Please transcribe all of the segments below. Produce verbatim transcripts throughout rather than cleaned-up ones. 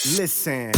Listen.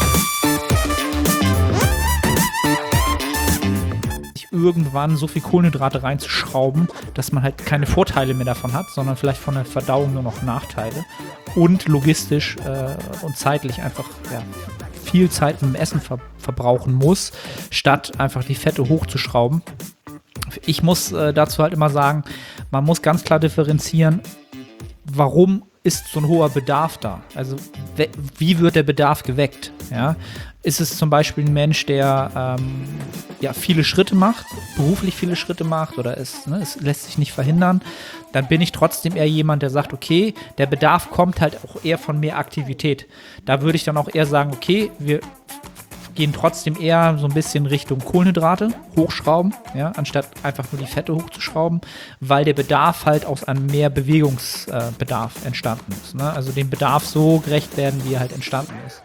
Irgendwann so viel Kohlenhydrate reinzuschrauben, dass man halt keine Vorteile mehr davon hat, sondern vielleicht von der Verdauung nur noch Nachteile und logistisch äh, und zeitlich einfach ja, viel Zeit mit dem Essen ver- verbrauchen muss, statt einfach die Fette hochzuschrauben. Ich muss äh, dazu halt immer sagen, man muss ganz klar differenzieren, warum ist so ein hoher Bedarf da? Also we- wie wird der Bedarf geweckt? Ja? Ist es zum Beispiel ein Mensch, der ähm, ja, viele Schritte macht, beruflich viele Schritte macht oder es, ne, es lässt sich nicht verhindern, dann bin ich trotzdem eher jemand, der sagt, okay, der Bedarf kommt halt auch eher von mehr Aktivität. Da würde ich dann auch eher sagen, okay, wir gehen trotzdem eher so ein bisschen Richtung Kohlenhydrate hochschrauben, ja, anstatt einfach nur die Fette hochzuschrauben, weil der Bedarf halt aus einem mehr Bewegungsbedarf äh, entstanden ist. Ne? Also dem Bedarf so gerecht werden, wie er halt entstanden ist.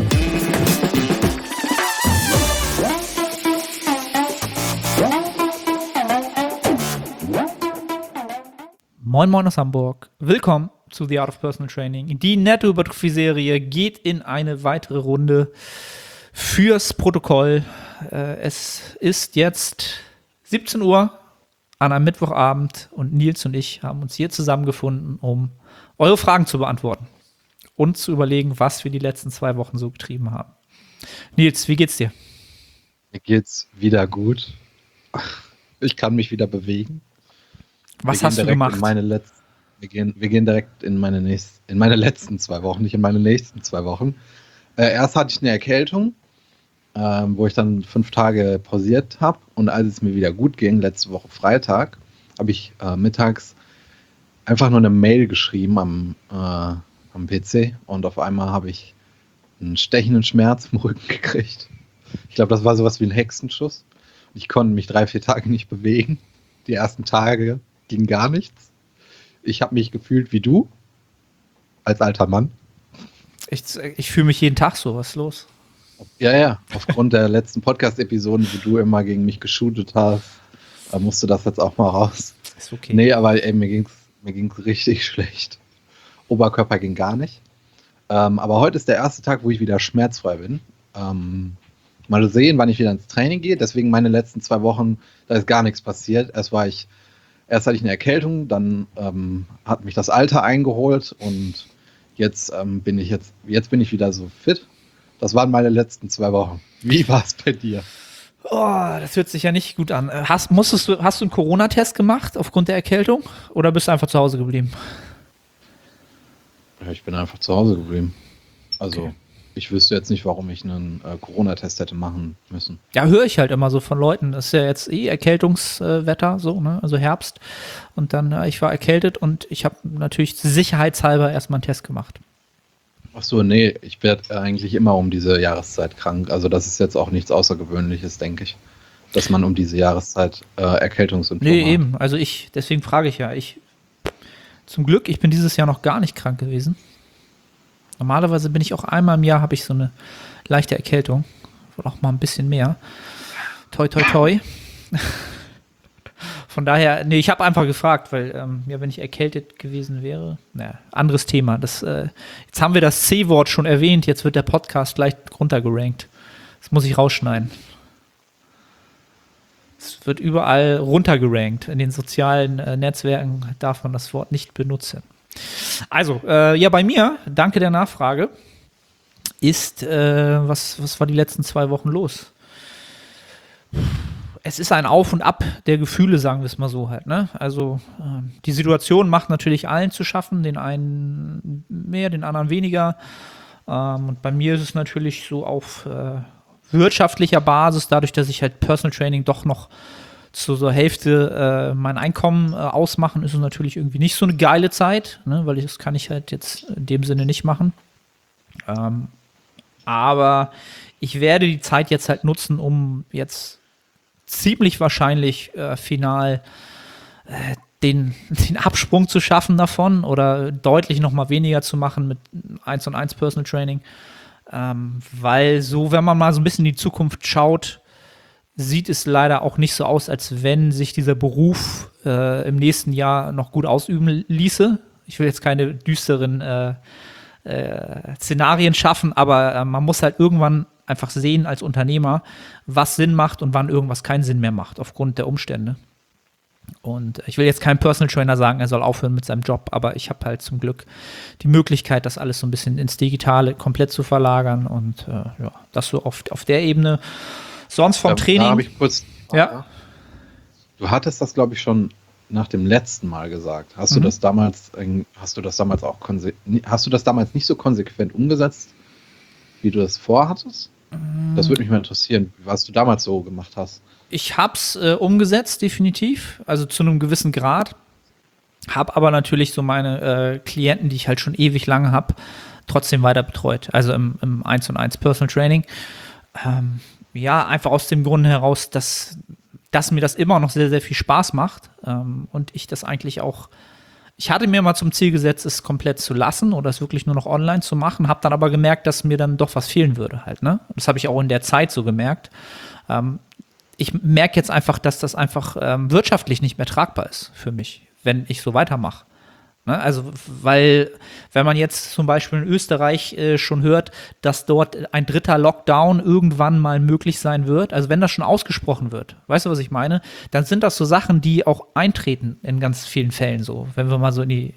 Moin Moin aus Hamburg. Willkommen zu The Art of Personal Training. Die Nettohypertrophie-Serie geht in eine weitere Runde. Fürs Protokoll. Äh, es ist jetzt siebzehn Uhr an einem Mittwochabend und Nils und ich haben uns hier zusammengefunden, um eure Fragen zu beantworten und zu überlegen, was wir die letzten zwei Wochen so getrieben haben. Nils, wie geht's dir? Mir geht's wieder gut. Ich kann mich wieder bewegen. Was hast du gemacht? In meine Letz- wir, gehen, wir gehen direkt in meine, nächst- in meine letzten zwei Wochen, nicht in meine nächsten zwei Wochen. Äh, erst hatte ich eine Erkältung, ähm, wo ich dann fünf Tage pausiert habe. Und als es mir wieder gut ging, letzte Woche Freitag, habe ich äh, mittags einfach nur eine Mail geschrieben am, äh, am P C. Und auf einmal habe ich einen stechenden Schmerz im Rücken gekriegt. Ich glaube, das war sowas wie ein Hexenschuss. Ich konnte mich drei, vier Tage nicht bewegen. Die ersten Tage ging gar nichts. Ich habe mich gefühlt wie du, als alter Mann. Ich, ich fühle mich jeden Tag so, was ist los? Ja, ja, aufgrund der letzten Podcast-Episoden, wo du immer gegen mich geshootet hast, da musste das jetzt auch mal raus. Ist okay. Nee, aber ey, mir ging's, mir ging's richtig schlecht. Oberkörper ging gar nicht. Ähm, aber heute ist der erste Tag, wo ich wieder schmerzfrei bin. Ähm, mal sehen, wann ich wieder ins Training gehe. Deswegen meine letzten zwei Wochen, da ist gar nichts passiert. Erst war ich, erst hatte ich eine Erkältung, dann ähm, hat mich das Alter eingeholt und jetzt ähm, bin ich jetzt, jetzt bin ich wieder so fit. Das waren meine letzten zwei Wochen. Wie war es bei dir? Oh, das hört sich ja nicht gut an. Hast, musstest du, hast du einen Corona-Test gemacht aufgrund der Erkältung oder bist du einfach zu Hause geblieben? Ja, ich bin einfach zu Hause geblieben. Also Okay. Ich wüsste jetzt nicht, warum ich einen äh, Corona-Test hätte machen müssen. Ja, höre ich halt immer so von Leuten. Das ist ja jetzt eh Erkältungswetter, so, ne? Also Herbst. Und dann, äh, ich war erkältet und ich habe natürlich sicherheitshalber erstmal einen Test gemacht. Ach so, nee, ich werde eigentlich immer um diese Jahreszeit krank. Also das ist jetzt auch nichts Außergewöhnliches, denke ich, dass man um diese Jahreszeit äh, Erkältungssymptome Nee, hat. eben. Also ich, deswegen frage ich ja. Ich, zum Glück, ich bin dieses Jahr noch gar nicht krank gewesen. Normalerweise bin ich auch einmal im Jahr, habe ich so eine leichte Erkältung. Oder auch mal ein bisschen mehr. Toi, toi, toi. Von daher, nee, ich habe einfach gefragt, weil, ähm, ja, wenn ich erkältet gewesen wäre, naja, anderes Thema. Das, äh, jetzt haben wir das C-Wort schon erwähnt, jetzt wird der Podcast leicht runtergerankt. Das muss ich rausschneiden. Es wird überall runtergerankt. In den sozialen äh, Netzwerken darf man das Wort nicht benutzen. Also, äh, ja, bei mir, danke der Nachfrage, ist, äh, was, was war die letzten zwei Wochen los? Es ist ein Auf und Ab der Gefühle, sagen wir es mal so halt, ne? Also, äh, die Situation macht natürlich allen zu schaffen, den einen mehr, den anderen weniger. Ähm, und bei mir ist es natürlich so auf äh, wirtschaftlicher Basis, dadurch, dass ich halt Personal Training doch noch zu so Hälfte äh, mein Einkommen äh, ausmachen, ist es natürlich irgendwie nicht so eine geile Zeit, ne, weil ich, das kann ich halt jetzt in dem Sinne nicht machen. Ähm, aber ich werde die Zeit jetzt halt nutzen, um jetzt ziemlich wahrscheinlich äh, final äh, den, den Absprung zu schaffen davon oder deutlich noch mal weniger zu machen mit eins und eins Personal Training. Ähm, weil so, wenn man mal so ein bisschen in die Zukunft schaut, sieht es leider auch nicht so aus, als wenn sich dieser Beruf äh, im nächsten Jahr noch gut ausüben ließe. Ich will jetzt keine düsteren äh, äh, Szenarien schaffen, aber äh, man muss halt irgendwann einfach sehen als Unternehmer, was Sinn macht und wann irgendwas keinen Sinn mehr macht, aufgrund der Umstände. Und ich will jetzt keinem Personal Trainer sagen, er soll aufhören mit seinem Job, aber ich habe halt zum Glück die Möglichkeit, das alles so ein bisschen ins Digitale komplett zu verlagern und äh, ja, das so auf, auf der Ebene. Sonst vom da, Training. Da habe ich kurz. Ja. Du hattest das, glaube ich, schon nach dem letzten Mal gesagt. Hast Mhm. du das damals, hast du das damals auch konse- hast du das damals nicht so konsequent umgesetzt, wie du das vorhattest? Das würde mich mal interessieren, was du damals so gemacht hast. Ich habe es äh, umgesetzt, definitiv, also zu einem gewissen Grad. Habe aber natürlich so meine äh, Klienten, die ich halt schon ewig lange habe, trotzdem weiter betreut. Also im, im eins und eins Personal Training. Ähm, ja, einfach aus dem Grunde heraus, dass, dass mir das immer noch sehr, sehr viel Spaß macht. Ähm, und ich das eigentlich auch, ich hatte mir mal zum Ziel gesetzt, es komplett zu lassen oder es wirklich nur noch online zu machen, habe dann aber gemerkt, dass mir dann doch was fehlen würde halt. Ne? Das habe ich auch in der Zeit so gemerkt. Ähm, ich merke jetzt einfach, dass das einfach ähm, wirtschaftlich nicht mehr tragbar ist für mich, wenn ich so weitermache. Ne? Also, weil, wenn man jetzt zum Beispiel in Österreich äh, schon hört, dass dort ein dritter Lockdown irgendwann mal möglich sein wird, also wenn das schon ausgesprochen wird, weißt du, was ich meine? Dann sind das so Sachen, die auch eintreten in ganz vielen Fällen so, wenn wir mal so in die,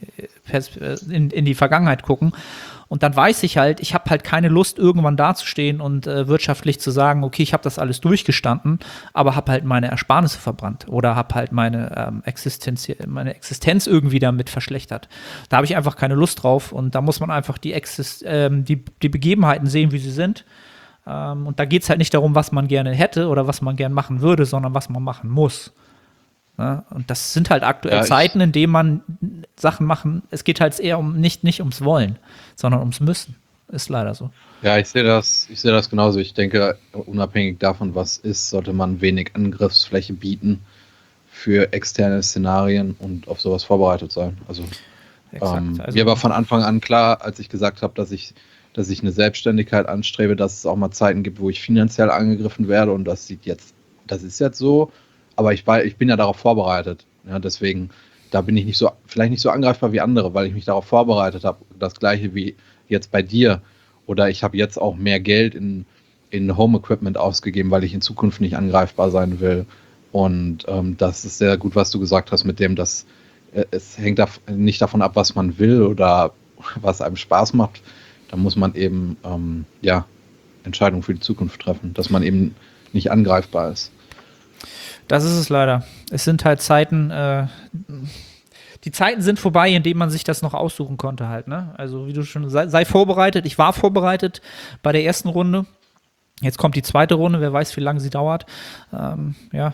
in, in die Vergangenheit gucken. Und dann weiß ich halt, ich habe halt keine Lust, irgendwann dazustehen und äh, wirtschaftlich zu sagen, okay, ich habe das alles durchgestanden, aber habe halt meine Ersparnisse verbrannt oder habe halt meine, ähm, Existenz, meine Existenz irgendwie damit verschlechtert. Da habe ich einfach keine Lust drauf und da muss man einfach die, Exist ähm, die, die Begebenheiten sehen, wie sie sind. Ähm, und da geht es halt nicht darum, was man gerne hätte oder was man gerne machen würde, sondern was man machen muss. Ne? Und das sind halt aktuell Ja, Zeiten, in denen man Sachen machen, es geht halt eher um nicht, nicht ums Wollen, sondern ums Müssen. Ist leider so. Ja, ich sehe das, ich sehe das genauso. Ich denke, unabhängig davon, was ist, sollte man wenig Angriffsfläche bieten für externe Szenarien und auf sowas vorbereitet sein. Also, ähm, also mir war von Anfang an klar, als ich gesagt habe, dass ich, dass ich eine Selbstständigkeit anstrebe, dass es auch mal Zeiten gibt, wo ich finanziell angegriffen werde und das sieht jetzt, das ist jetzt so, aber ich, war, ich bin ja darauf vorbereitet. Ja, deswegen, da bin ich nicht so, vielleicht nicht so angreifbar wie andere, weil ich mich darauf vorbereitet habe. Das gleiche wie jetzt bei dir. Oder ich habe jetzt auch mehr Geld in, in Home Equipment ausgegeben, weil ich in Zukunft nicht angreifbar sein will. Und ähm, das ist sehr gut, was du gesagt hast mit dem, dass äh, es hängt da, nicht davon ab, was man will oder was einem Spaß macht. Da muss man eben ähm, ja, Entscheidungen für die Zukunft treffen, dass man eben nicht angreifbar ist. Das ist es leider. Es sind halt Zeiten, äh, die Zeiten sind vorbei, in denen man sich das noch aussuchen konnte halt, ne? Also wie du schon, sei, sei vorbereitet. Ich war vorbereitet bei der ersten Runde. Jetzt kommt die zweite Runde, wer weiß, wie lange sie dauert. Ähm, ja.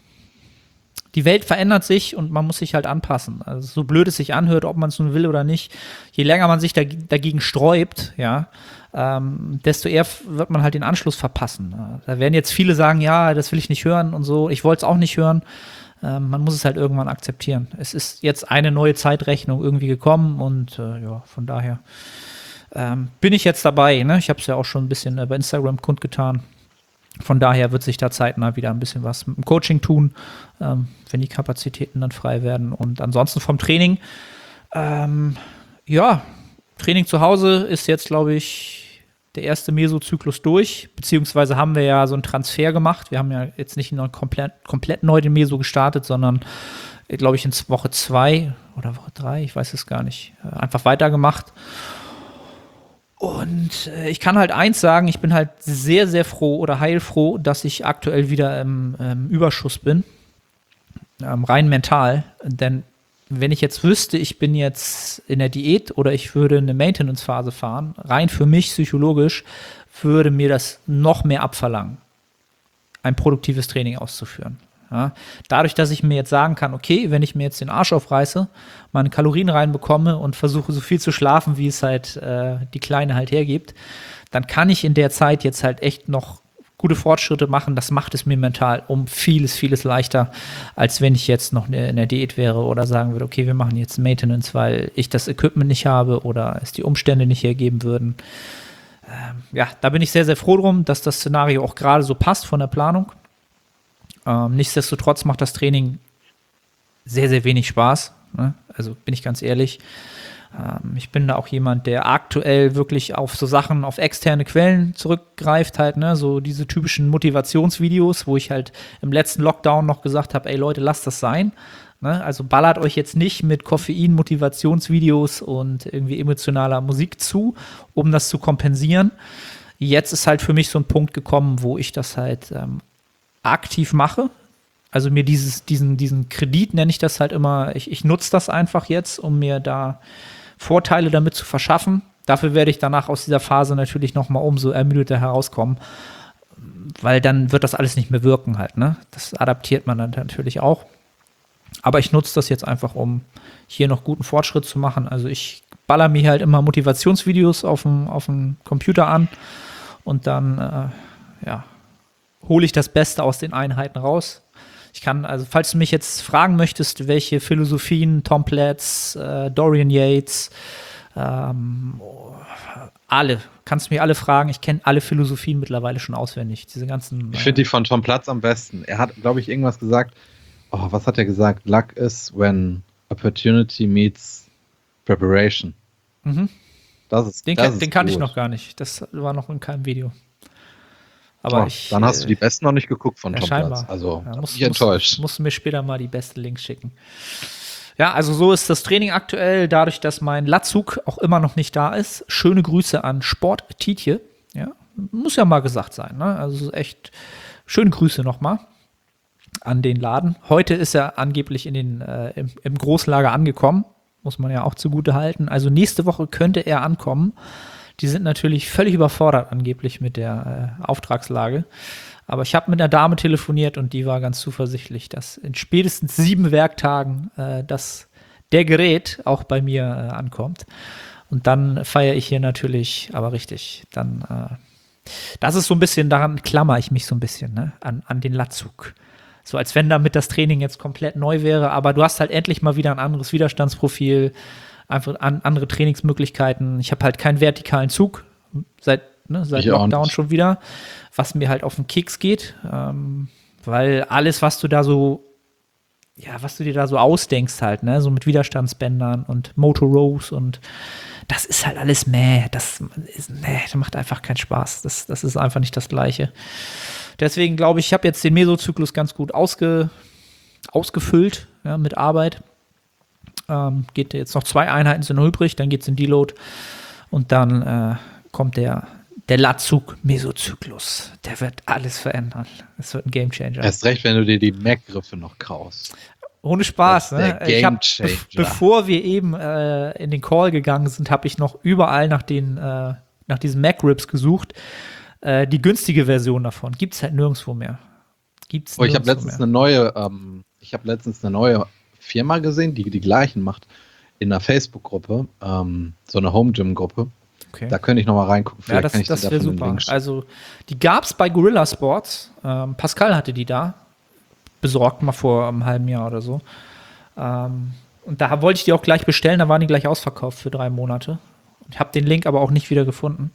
Die Welt verändert sich und man muss sich halt anpassen. Also so blöd es sich anhört, ob man es nun will oder nicht, je länger man sich dag- dagegen sträubt, ja, ähm, desto eher wird man halt den Anschluss verpassen. Da werden jetzt viele sagen, ja, das will ich nicht hören und so. Ich wollte es auch nicht hören. Ähm, man muss es halt irgendwann akzeptieren. Es ist jetzt eine neue Zeitrechnung irgendwie gekommen und äh, ja, von daher ähm, bin ich jetzt dabei. Ne? Ich habe es ja auch schon ein bisschen äh, bei Instagram kundgetan. Von daher wird sich da zeitnah wieder ein bisschen was mit dem Coaching tun, ähm, wenn die Kapazitäten dann frei werden. Und ansonsten vom Training, ähm, ja, Training zu Hause ist jetzt, glaube ich, der erste Mesozyklus durch, beziehungsweise haben wir ja so einen Transfer gemacht. Wir haben ja jetzt nicht neu, komplett, komplett neu den Meso gestartet, sondern, glaube ich, in Woche zwei oder Woche drei, ich weiß es gar nicht, einfach weitergemacht. Und äh, ich kann halt eins sagen, ich bin halt sehr, sehr froh oder heilfroh, dass ich aktuell wieder im ähm, Überschuss bin, ähm, rein mental, denn wenn ich jetzt wüsste, ich bin jetzt in der Diät oder ich würde eine Maintenance-Phase fahren, rein für mich psychologisch, würde mir das noch mehr abverlangen, ein produktives Training auszuführen. Ja, dadurch, dass ich mir jetzt sagen kann, okay, wenn ich mir jetzt den Arsch aufreiße, meine Kalorien reinbekomme und versuche so viel zu schlafen, wie es halt äh, die Kleine halt hergibt, dann kann ich in der Zeit jetzt halt echt noch gute Fortschritte machen. Das macht es mir mental um vieles, vieles leichter, als wenn ich jetzt noch in der Diät wäre oder sagen würde, okay, wir machen jetzt Maintenance, weil ich das Equipment nicht habe oder es die Umstände nicht hergeben würden. Ähm, ja, da bin ich sehr, sehr froh drum, dass das Szenario auch gerade so passt von der Planung. Ähm, nichtsdestotrotz macht das Training sehr, sehr wenig Spaß. Ne? Also bin ich ganz ehrlich. Ähm, ich bin da auch jemand, der aktuell wirklich auf so Sachen, auf externe Quellen zurückgreift halt, ne, so diese typischen Motivationsvideos, wo ich halt im letzten Lockdown noch gesagt habe, ey Leute, lasst das sein. Ne? Also ballert euch jetzt nicht mit Koffein-Motivationsvideos und irgendwie emotionaler Musik zu, um das zu kompensieren. Jetzt ist halt für mich so ein Punkt gekommen, wo ich das halt ähm, aktiv mache. Also mir dieses, diesen, diesen Kredit nenne ich das halt immer, ich, ich nutze das einfach jetzt, um mir da Vorteile damit zu verschaffen. Dafür werde ich danach aus dieser Phase natürlich noch mal umso ermüdeter herauskommen, weil dann wird das alles nicht mehr wirken halt, ne? Das adaptiert man dann natürlich auch. Aber ich nutze das jetzt einfach, um hier noch guten Fortschritt zu machen. Also ich baller mir halt immer Motivationsvideos auf dem, auf dem Computer an und dann äh, ja, hole ich das Beste aus den Einheiten raus. Ich kann, also falls du mich jetzt fragen möchtest, welche Philosophien, Tom Platz, äh, Dorian Yates, ähm, alle, kannst du mir alle fragen. Ich kenne alle Philosophien mittlerweile schon auswendig. Diese ganzen. Ich finde die von Tom Platz am besten. Er hat, glaube ich, irgendwas gesagt. Oh, was hat er gesagt? Luck is when opportunity meets preparation. Mhm. Das ist, den das kann, ist den kann gut. ich noch gar nicht. Das war noch in keinem Video. Aber oh, ich, dann hast du die besten noch nicht geguckt von ja, Tom scheinbar. Platz. Also, ja, da muss, bin ich enttäuscht. Musst du mir später mal die besten Links schicken. Ja, also so ist das Training aktuell, dadurch, dass mein Latzug auch immer noch nicht da ist. Schöne Grüße an Sport Tietje. Ja, muss ja mal gesagt sein. Ne? Also echt schöne Grüße nochmal an den Laden. Heute ist er angeblich in den, äh, im, im Großlager angekommen. Muss man ja auch zugute halten. Also nächste Woche könnte er ankommen. Die sind natürlich völlig überfordert angeblich mit der äh, Auftragslage. Aber ich habe mit einer Dame telefoniert und die war ganz zuversichtlich, dass in spätestens sieben Werktagen äh, das, der Gerät auch bei mir äh, ankommt. Und dann feiere ich hier natürlich, aber richtig, dann, äh, das ist so ein bisschen, daran klammer ich mich so ein bisschen, ne, an, an den Latzug. So als wenn damit das Training jetzt komplett neu wäre, aber du hast halt endlich mal wieder ein anderes Widerstandsprofil, einfach an, andere Trainingsmöglichkeiten. Ich habe halt keinen vertikalen Zug seit, ne, seit Lockdown schon wieder, was mir halt auf den Keks geht, ähm, weil alles, was du da so, ja, was du dir da so ausdenkst halt, ne, so mit Widerstandsbändern und Motor Rows und das ist halt alles mäh, das ist, nee, das macht einfach keinen Spaß, das, das ist einfach nicht das Gleiche. Deswegen glaube ich, ich habe jetzt den Mesozyklus ganz gut ausge, ausgefüllt, ja, mit Arbeit. Ähm, geht jetzt noch zwei Einheiten sind noch übrig, dann geht es in Deload und dann äh, kommt der, der Latzug-Mesozyklus. Der wird alles verändern. Das wird ein Gamechanger. Erst recht, wenn du dir die Mac-Griffe noch kraust. Ohne Spaß, ne? Ich hab, be- bevor wir eben äh, in den Call gegangen sind, habe ich noch überall nach den äh, nach diesen Mac-Grips gesucht. Äh, die günstige Version davon gibt es halt nirgendwo mehr. Gibt's oh, ich habe nirgendwo letztens mehr. eine neue, ähm, ich habe letztens eine neue Firma gesehen, die die gleichen macht, in einer Facebook-Gruppe, ähm, so eine Home-Gym-Gruppe. Okay. Da könnte ich noch mal reingucken. Ja, das, kann ich das dir wäre davon den super. Link schicken. Also, die gab es bei Gorilla Sports. Ähm, Pascal hatte die da. Besorgt mal vor einem halben Jahr oder so. Ähm, und da wollte ich die auch gleich bestellen. Da waren die gleich ausverkauft für drei Monate. Ich habe den Link aber auch nicht wieder gefunden.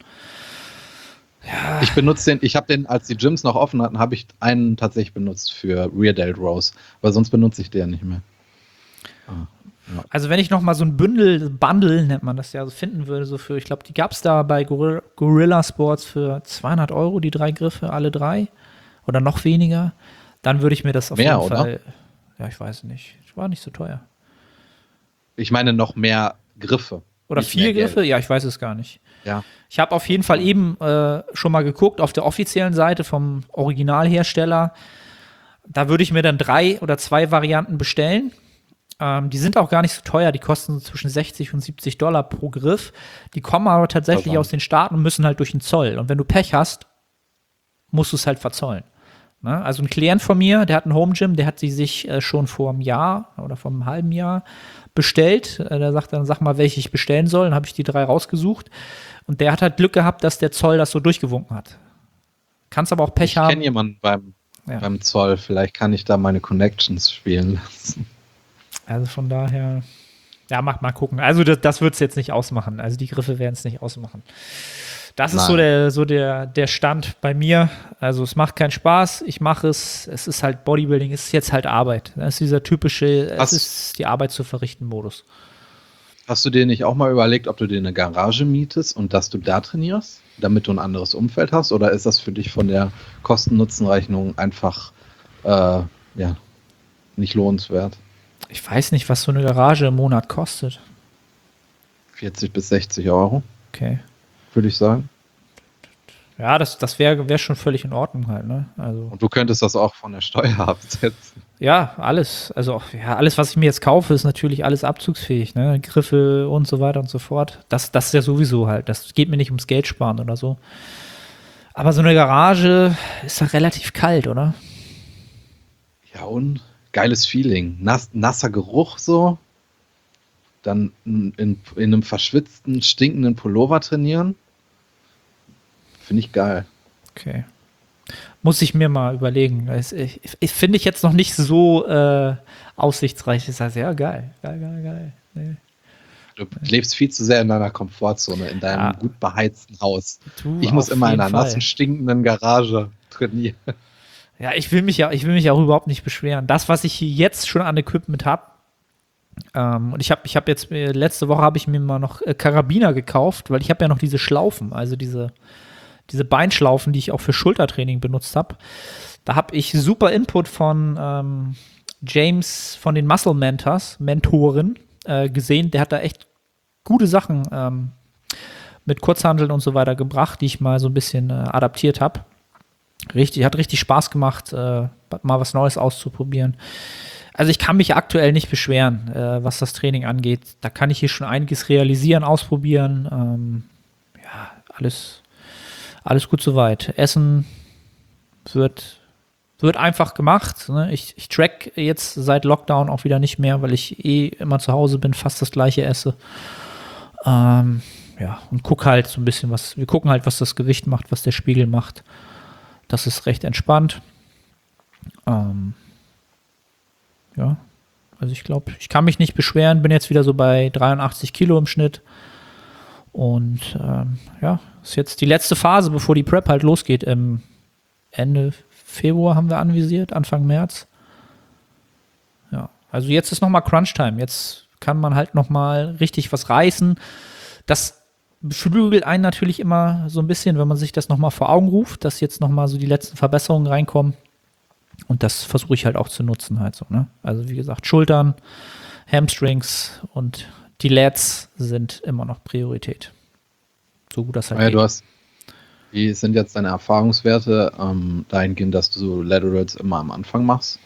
Ja. Ich benutze den, ich habe den, als die Gyms noch offen hatten, habe ich einen tatsächlich benutzt für Rear Delt Rows. Aber sonst benutze ich den nicht mehr. Ah. Ja. Also wenn ich noch mal so ein Bündel, Bundle nennt man das ja, so finden würde, so für, ich glaube, die gab es da bei Gorilla, Gorilla Sports für zweihundert Euro, die drei Griffe, alle drei oder noch weniger, dann würde ich mir das auf mehr, jeden oder? Fall, ja, ich weiß nicht, war nicht so teuer. Ich meine noch mehr Griffe. Oder nicht vier mehr Griffe? Geld. Ja, ich weiß es gar nicht. Ja. Ich habe auf jeden Fall eben äh, schon mal geguckt auf der offiziellen Seite vom Originalhersteller. Da würde ich mir dann drei oder zwei Varianten bestellen. Ähm, die sind auch gar nicht so teuer, die kosten so zwischen sechzig und siebzig Dollar pro Griff. Die kommen aber tatsächlich Verdammt. aus den Staaten und müssen halt durch den Zoll. Und wenn du Pech hast, musst du es halt verzollen. Ne? Also ein Klient von mir, der hat ein Home Gym, der hat sie sich äh, schon vor einem Jahr oder vor einem halben Jahr bestellt. Äh, der sagt dann, sag mal, welche ich bestellen soll. Dann habe ich die drei rausgesucht. Und der hat halt Glück gehabt, dass der Zoll das so durchgewunken hat. Kannst aber auch Pech Ich haben. kenne jemanden beim, Ja. beim Zoll. Vielleicht kann ich da meine Connections spielen lassen. Also von daher, ja, mach mal gucken. Also das, das wird es jetzt nicht ausmachen. Also die Griffe werden es nicht ausmachen. Das ist Nein. so der, so der, der Stand bei mir. Also es macht keinen Spaß. Ich mache es. Es ist halt Bodybuilding. Es ist jetzt halt Arbeit. Das ist dieser typische, Was? es ist die Arbeit zu verrichten Modus. Hast du dir nicht auch mal überlegt, ob du dir eine Garage mietest und dass du da trainierst, damit du ein anderes Umfeld hast? Oder ist das für dich von der Kosten-Nutzen-Rechnung einfach äh, ja, nicht lohnenswert? Ich weiß nicht, was so eine Garage im Monat kostet. vierzig bis sechzig Euro, Okay. würde ich sagen. Ja, das, das wäre wär schon völlig in Ordnung halt, ne? Also, Und du könntest das auch von der Steuer absetzen. ja, alles. Also, ja, alles, was ich mir jetzt kaufe, ist natürlich alles abzugsfähig, ne? Griffe und so weiter und so fort. Das, das ist ja sowieso halt. Das geht mir nicht ums Geld sparen oder so. Aber so eine Garage ist ja relativ kalt, oder? Ja, und geiles Feeling. Nass, nasser Geruch so. Dann in, in, in einem verschwitzten, stinkenden Pullover trainieren. Finde ich geil. Okay. Muss ich mir mal überlegen. Ich, ich, ich finde ich jetzt noch nicht so äh, aussichtsreich. Ich sage, ja, geil, geil, geil, geil. Nee. Du lebst viel zu sehr in deiner Komfortzone, in deinem Ja. gut beheizten Haus. Du, Ich muss auf immer in jeden einer Fall. nassen, stinkenden Garage trainieren. Ja, ich will mich ja, ich will mich auch überhaupt nicht beschweren. Das, was ich hier jetzt schon an Equipment habe, ähm, und ich habe, ich habe jetzt äh, letzte Woche habe ich mir mal noch äh, Karabiner gekauft, weil ich habe ja noch diese Schlaufen, also diese diese Beinschlaufen, die ich auch für Schultertraining benutzt habe. Da habe ich super Input von ähm, James von den Muscle Mentors, Mentoren, äh, gesehen. Der hat da echt gute Sachen ähm, mit Kurzhanteln und so weiter gebracht, die ich mal so ein bisschen äh, adaptiert habe. Richtig, hat richtig Spaß gemacht, äh, mal was Neues auszuprobieren. Also ich kann mich aktuell nicht beschweren, äh, was das Training angeht. Da kann ich hier schon einiges realisieren, ausprobieren. Ähm, ja, alles, alles gut soweit. Essen wird, wird einfach gemacht. Ne? Ich, ich track jetzt seit Lockdown auch wieder nicht mehr, weil ich eh immer zu Hause bin, fast das gleiche esse. Ähm, ja, und guck halt so ein bisschen, was, wir gucken halt, was das Gewicht macht, was der Spiegel macht. Das ist recht entspannt. Ähm, ja, also ich glaube, ich kann mich nicht beschweren, bin jetzt wieder so bei dreiundachtzig Kilo im Schnitt. Und ähm, ja, ist jetzt die letzte Phase, bevor die Prep halt losgeht. Im Ende Februar haben wir anvisiert, Anfang März. Ja, also jetzt ist nochmal Crunch-Time. Jetzt kann man halt nochmal richtig was reißen. Das beflügelt einen natürlich immer so ein bisschen, wenn man sich das nochmal vor Augen ruft, dass jetzt nochmal so die letzten Verbesserungen reinkommen. Und das versuche ich halt auch zu nutzen halt so, ne? Also wie gesagt, Schultern, Hamstrings und die Lats sind immer noch Priorität. So gut das halt Ja, geht. du hast, wie sind jetzt deine Erfahrungswerte ähm, dahingehend, dass du so Laterals immer am Anfang machst?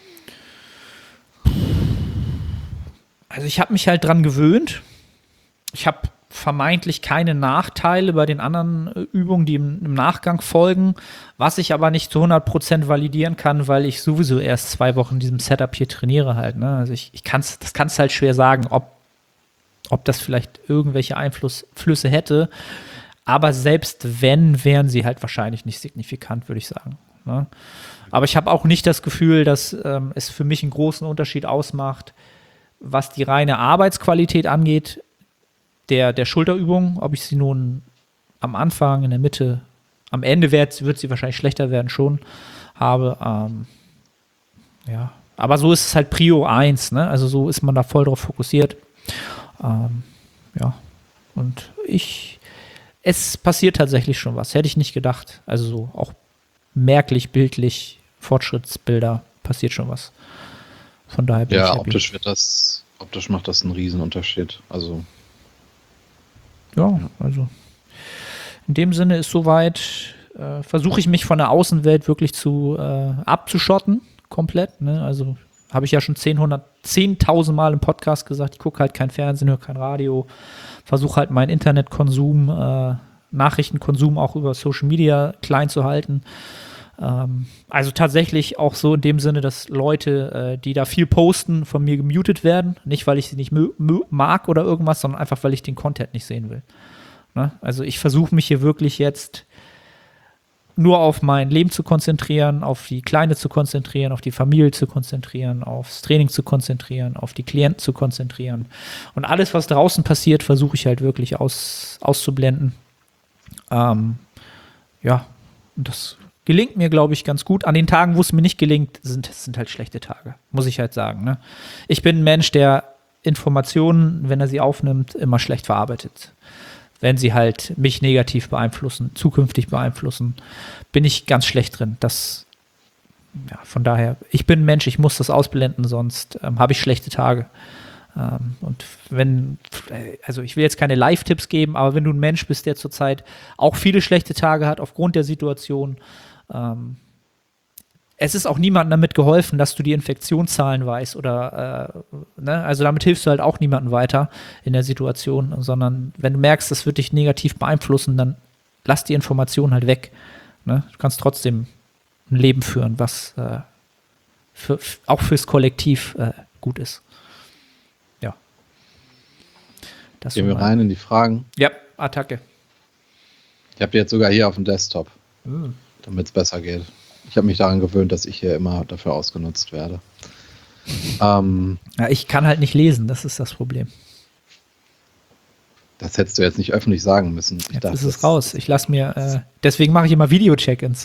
Also ich habe mich halt dran gewöhnt. Ich habe vermeintlich keine Nachteile bei den anderen äh, Übungen, die im, im Nachgang folgen, was ich aber nicht zu hundert Prozent validieren kann, weil ich sowieso erst zwei Wochen in diesem Setup hier trainiere halt. Ne? Also ich, ich kann's, das kannst halt schwer sagen, ob, ob das vielleicht irgendwelche Einflüsse hätte. Aber selbst wenn, wären sie halt wahrscheinlich nicht signifikant, würde ich sagen. Ne? Aber ich habe auch nicht das Gefühl, dass ähm, es für mich einen großen Unterschied ausmacht, was die reine Arbeitsqualität angeht, der, der Schulterübung, ob ich sie nun am Anfang, in der Mitte, am Ende wird, wird sie wahrscheinlich schlechter werden schon, habe. Ähm, ja, aber so ist es halt Prio eins, ne? Also so ist man da voll drauf fokussiert. Ähm, ja, und ich, es passiert tatsächlich schon was, hätte ich nicht gedacht. Also so auch merklich, bildlich, Fortschrittsbilder, passiert schon was. Von daher bin ich Ja, happy. optisch wird das, optisch macht das einen Riesenunterschied. Also Ja, also in dem Sinne ist soweit, äh, versuche ich mich von der Außenwelt wirklich zu äh, abzuschotten, komplett. Ne? Also habe ich ja schon zehntausend Mal im Podcast gesagt, ich gucke halt kein Fernsehen, höre kein Radio, versuche halt meinen Internetkonsum, äh, Nachrichtenkonsum auch über Social Media klein zu halten. Ähm, also tatsächlich auch so in dem Sinne, dass Leute, äh, die da viel posten, von mir gemutet werden. Nicht, weil ich sie nicht mö- mö- mag oder irgendwas, sondern einfach, weil ich den Content nicht sehen will. Ne? Also ich versuche mich hier wirklich jetzt nur auf mein Leben zu konzentrieren, auf die Kleine zu konzentrieren, auf die Familie zu konzentrieren, aufs Training zu konzentrieren, auf die Klienten zu konzentrieren. Und alles, was draußen passiert, versuche ich halt wirklich aus, auszublenden. Ähm, ja, und das gelingt mir, glaube ich, ganz gut. An den Tagen, wo es mir nicht gelingt, sind, sind halt schlechte Tage, muss ich halt sagen. Ne? Ich bin ein Mensch, der Informationen, wenn er sie aufnimmt, immer schlecht verarbeitet. Wenn sie halt mich negativ beeinflussen, zukünftig beeinflussen, bin ich ganz schlecht drin. Das, ja, von daher, ich bin ein Mensch, ich muss das ausblenden, sonst ähm, habe ich schlechte Tage. Ähm, und wenn, also ich will jetzt keine Live-Tipps geben, aber wenn du ein Mensch bist, der zurzeit auch viele schlechte Tage hat aufgrund der Situation, ähm, es ist auch niemandem damit geholfen, dass du die Infektionszahlen weißt oder, äh, ne? Also damit hilfst du halt auch niemandem weiter in der Situation, sondern wenn du merkst, das wird dich negativ beeinflussen, dann lass die Information halt weg. Ne? Du kannst trotzdem ein Leben führen, was äh, für, auch fürs Kollektiv äh, gut ist. Ja. Das Gehen wir mal. rein in die Fragen. Ja, Attacke. Ich habe die jetzt sogar hier auf dem Desktop, Mhm. damit es besser geht. Ich habe mich daran gewöhnt, dass ich hier immer dafür ausgenutzt werde. Ähm, Ja, ich kann halt nicht lesen, das ist das Problem. Das hättest du jetzt nicht öffentlich sagen müssen. Ich Jetzt dachte, ist es das- raus. Ich lasse mir, äh, deswegen mache ich immer Video-Check-ins.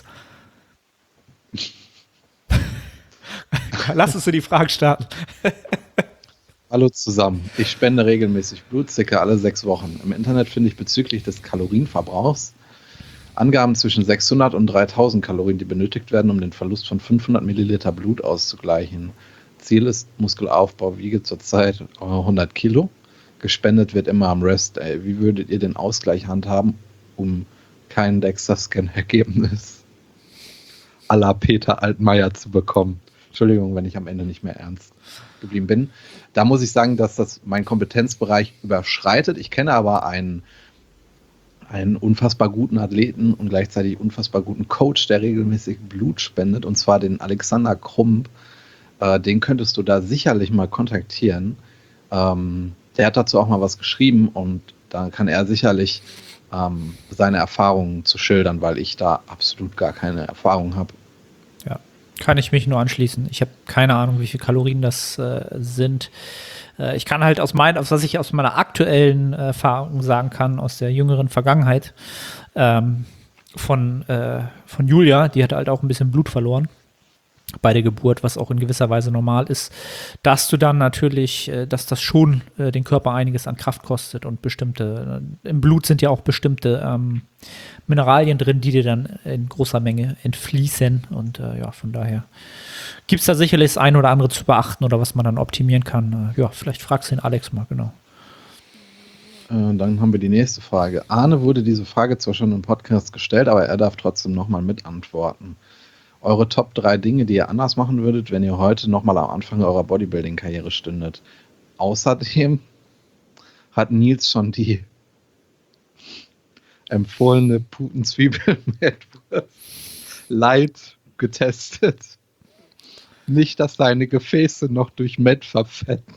Lass uns in die Fragen starten. Hallo zusammen. Ich spende regelmäßig Blut, circa alle sechs Wochen. Im Internet finde ich bezüglich des Kalorienverbrauchs Angaben zwischen sechshundert und dreitausend Kalorien, die benötigt werden, um den Verlust von fünfhundert Milliliter Blut auszugleichen. Ziel ist Muskelaufbau, wiege zurzeit hundert Kilo. Gespendet wird immer am Rest Day. Wie würdet ihr den Ausgleich handhaben, um kein Dexter-Scan-Ergebnis à la Peter Altmaier zu bekommen? Entschuldigung, wenn ich am Ende nicht mehr ernst geblieben bin. Da muss ich sagen, dass das meinen Kompetenzbereich überschreitet. Ich kenne aber einen, einen unfassbar guten Athleten und gleichzeitig unfassbar guten Coach, der regelmäßig Blut spendet, und zwar den Alexander Krump. Äh, den könntest du da sicherlich mal kontaktieren. Ähm, der hat dazu auch mal was geschrieben und da kann er sicherlich ähm, seine Erfahrungen zu schildern, weil ich da absolut gar keine Erfahrung habe. Ja, kann ich mich nur anschließen. Ich habe keine Ahnung, wie viele Kalorien das äh, sind. Äh, ich kann halt aus meinen, aus was ich aus meiner aktuellen äh, Erfahrung sagen kann, aus der jüngeren Vergangenheit, ähm, von, äh, von Julia, die hat halt auch ein bisschen Blut verloren bei der Geburt, was auch in gewisser Weise normal ist, dass du dann natürlich, äh, dass das schon äh, den Körper einiges an Kraft kostet und bestimmte, äh, im Blut sind ja auch bestimmte ähm, Mineralien drin, die dir dann in großer Menge entfließen und äh, ja, von daher gibt es da sicherlich das ein oder andere zu beachten oder was man dann optimieren kann. Äh, ja, vielleicht fragst du den Alex mal, genau. Äh, dann haben wir die nächste Frage. Arne wurde diese Frage zwar schon im Podcast gestellt, aber er darf trotzdem nochmal mitantworten. Eure Top drei Dinge, die ihr anders machen würdet, wenn ihr heute nochmal am Anfang eurer Bodybuilding-Karriere stündet. Außerdem hat Nils schon die empfohlene Putenzwiebeln-Mettwurst Light getestet. Nicht, dass deine Gefäße noch durch Mett verfetten.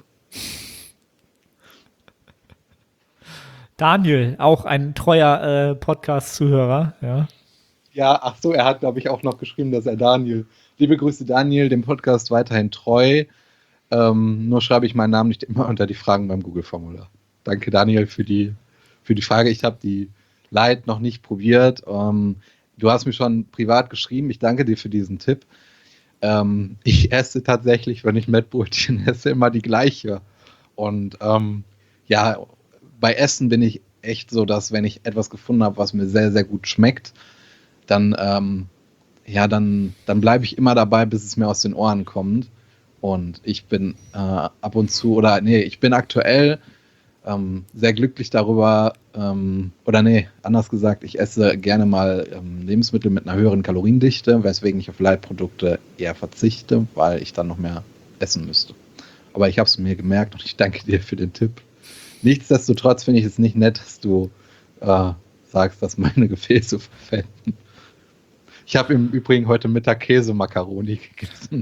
Daniel, auch ein treuer äh, Podcast-Zuhörer, ja. Ja, ach so, er hat, glaube ich, auch noch geschrieben, dass er Daniel, liebe Grüße Daniel, dem Podcast weiterhin treu. Ähm, nur schreibe ich meinen Namen nicht immer unter die Fragen beim Google-Formular. Danke, Daniel, für die, für die Frage. Ich habe die Light noch nicht probiert. Ähm, du hast mir schon privat geschrieben. Ich danke dir für diesen Tipp. Ähm, ich esse tatsächlich, wenn ich Mettbrötchen esse, immer die gleiche. Und ähm, ja, bei Essen bin ich echt so, dass wenn ich etwas gefunden habe, was mir sehr, sehr gut schmeckt, dann, ähm, ja, dann, dann bleibe ich immer dabei, bis es mir aus den Ohren kommt. Und ich bin äh, ab und zu, oder nee, ich bin aktuell ähm, sehr glücklich darüber, ähm, oder nee, anders gesagt, ich esse gerne mal ähm, Lebensmittel mit einer höheren Kaloriendichte, weswegen ich auf Leitprodukte eher verzichte, weil ich dann noch mehr essen müsste. Aber ich habe es mir gemerkt und ich danke dir für den Tipp. Nichtsdestotrotz finde ich es nicht nett, dass du äh, sagst, dass meine Gefäße verfetten. Ich habe im Übrigen heute Mittag Käsemakaroni gegessen.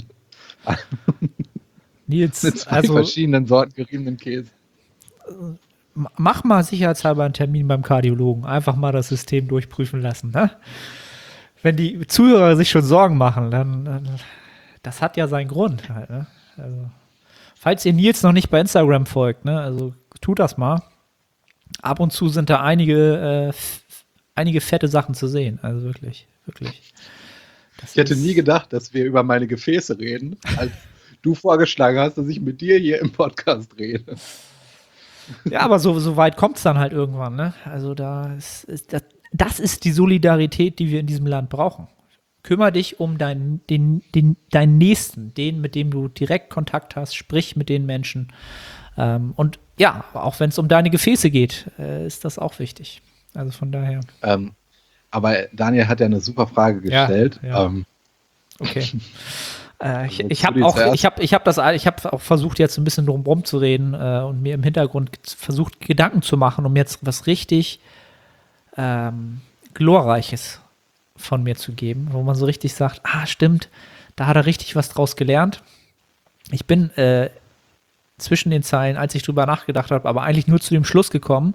Nils, Mit zwei also verschiedenen Sorten geriebenen Käse. mach mal sicherheitshalber einen Termin beim Kardiologen. Einfach mal das System durchprüfen lassen. Ne? Wenn die Zuhörer sich schon Sorgen machen, dann, dann das hat ja seinen Grund. Halt, ne? Also, falls ihr Nils noch nicht bei Instagram folgt, ne? Also tut das mal. Ab und zu sind da einige, äh, f- einige fette Sachen zu sehen. Also wirklich, wirklich. Das Ich hätte ist- nie gedacht, dass wir über meine Gefäße reden, als du vorgeschlagen hast, dass ich mit dir hier im Podcast rede. Ja, aber so, so weit kommt es dann halt irgendwann, ne? Also da ist, ist das, das ist die Solidarität, die wir in diesem Land brauchen. Kümmer dich um deinen, den, den, deinen Nächsten, den, mit dem du direkt Kontakt hast, sprich mit den Menschen. Ähm, und ja, auch wenn es um deine Gefäße geht, äh, ist das auch wichtig. Also von daher. Ähm, aber Daniel hat ja eine super Frage gestellt. Ja, ja. Ähm, okay. Äh, ich willst ich du habe die auch, zuerst? ich habe, ich habe das, ich habe auch versucht, jetzt ein bisschen drum zu reden äh, und mir im Hintergrund versucht, Gedanken zu machen, um jetzt was richtig ähm, Glorreiches von mir zu geben, wo man so richtig sagt, ah, stimmt, da hat er richtig was draus gelernt. Ich bin äh, zwischen den Zeilen, als ich drüber nachgedacht habe, aber eigentlich nur zu dem Schluss gekommen,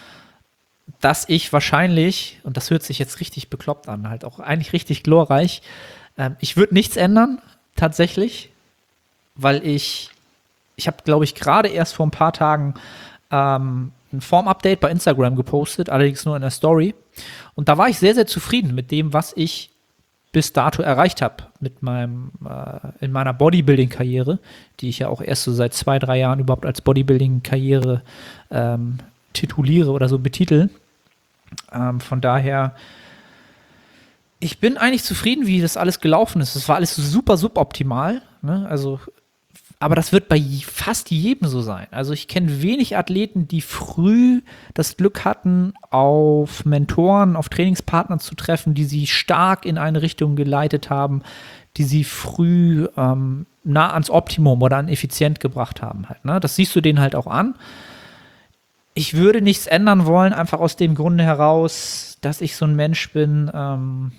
dass ich wahrscheinlich, und das hört sich jetzt richtig bekloppt an, halt auch eigentlich richtig glorreich, ähm, ich würde nichts ändern, tatsächlich, weil ich, ich habe, glaube ich, gerade erst vor ein paar Tagen ähm, ein Form-Update bei Instagram gepostet, allerdings nur in der Story. Und da war ich sehr, sehr zufrieden mit dem, was ich bis dato erreicht habe mit meinem, äh, in meiner Bodybuilding-Karriere, die ich ja auch erst so seit zwei, drei Jahren überhaupt als Bodybuilding-Karriere ähm, tituliere oder so betitel. Ähm, von daher, ich bin eigentlich zufrieden, wie das alles gelaufen ist. Es war alles super suboptimal, ne? Also, aber das wird bei fast jedem so sein. Also ich kenne wenig Athleten, die früh das Glück hatten, auf Mentoren, auf Trainingspartner zu treffen, die sie stark in eine Richtung geleitet haben, die sie früh ähm, nah ans Optimum oder an effizient gebracht haben. Halt, ne? Das siehst du denen halt auch an. Ich würde nichts ändern wollen, einfach aus dem Grunde heraus, dass ich so ein Mensch bin. Ähm,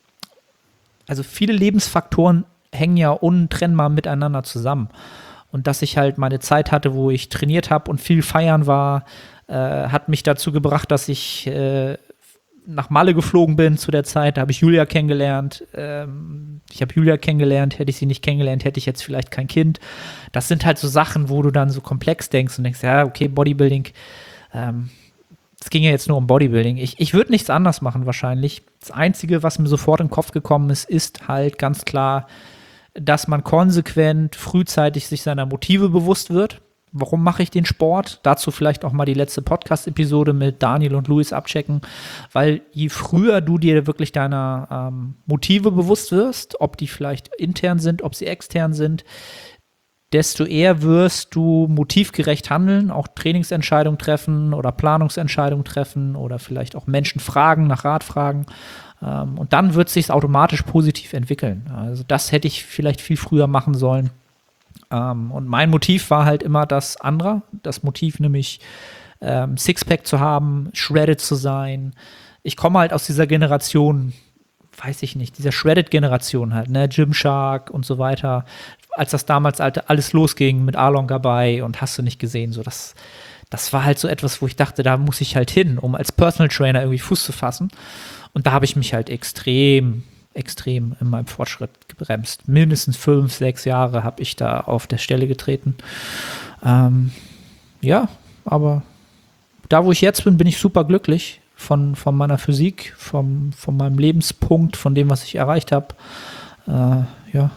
also viele Lebensfaktoren hängen ja untrennbar miteinander zusammen. Und dass ich halt meine Zeit hatte, wo ich trainiert habe und viel feiern war, äh, hat mich dazu gebracht, dass ich äh, nach Malle geflogen bin zu der Zeit. Da habe ich Julia kennengelernt. Ähm, ich habe Julia kennengelernt. Hätte ich sie nicht kennengelernt, hätte ich jetzt vielleicht kein Kind. Das sind halt so Sachen, wo du dann so komplex denkst und denkst, ja, okay, Bodybuilding, ähm, es ging ja jetzt nur um Bodybuilding. Ich, ich würde nichts anders machen wahrscheinlich. Das Einzige, was mir sofort in den Kopf gekommen ist, ist halt ganz klar, dass man konsequent frühzeitig sich seiner Motive bewusst wird. Warum mache ich den Sport? Dazu vielleicht auch mal die letzte Podcast-Episode mit Daniel und Luis abchecken, weil je früher du dir wirklich deiner ähm, Motive bewusst wirst, ob die vielleicht intern sind, ob sie extern sind, desto eher wirst du motivgerecht handeln, auch Trainingsentscheidungen treffen oder Planungsentscheidungen treffen oder vielleicht auch Menschen fragen, nach Rat fragen. Ähm, und dann wird es sich automatisch positiv entwickeln. Also das hätte ich vielleicht viel früher machen sollen. Ähm, und mein Motiv war halt immer das andere. Das Motiv nämlich ähm, Sixpack zu haben, shredded zu sein. Ich komme halt aus dieser Generation, weiß ich nicht, dieser Shredded-Generation halt, ne, Gymshark und so weiter, als das damals halt alles losging mit Alon Gabay und hast du nicht gesehen, so das, das war halt so etwas, wo ich dachte, da muss ich halt hin, um als Personal Trainer irgendwie Fuß zu fassen. Und da habe ich mich halt extrem, extrem in meinem Fortschritt gebremst. Mindestens fünf, sechs Jahre habe ich da auf der Stelle getreten. Ähm, ja, aber da, wo ich jetzt bin, bin ich super glücklich von, von meiner Physik, vom, von meinem Lebenspunkt, von dem, was ich erreicht habe. Äh, ja.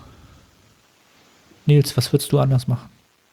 Nils, was würdest du anders machen?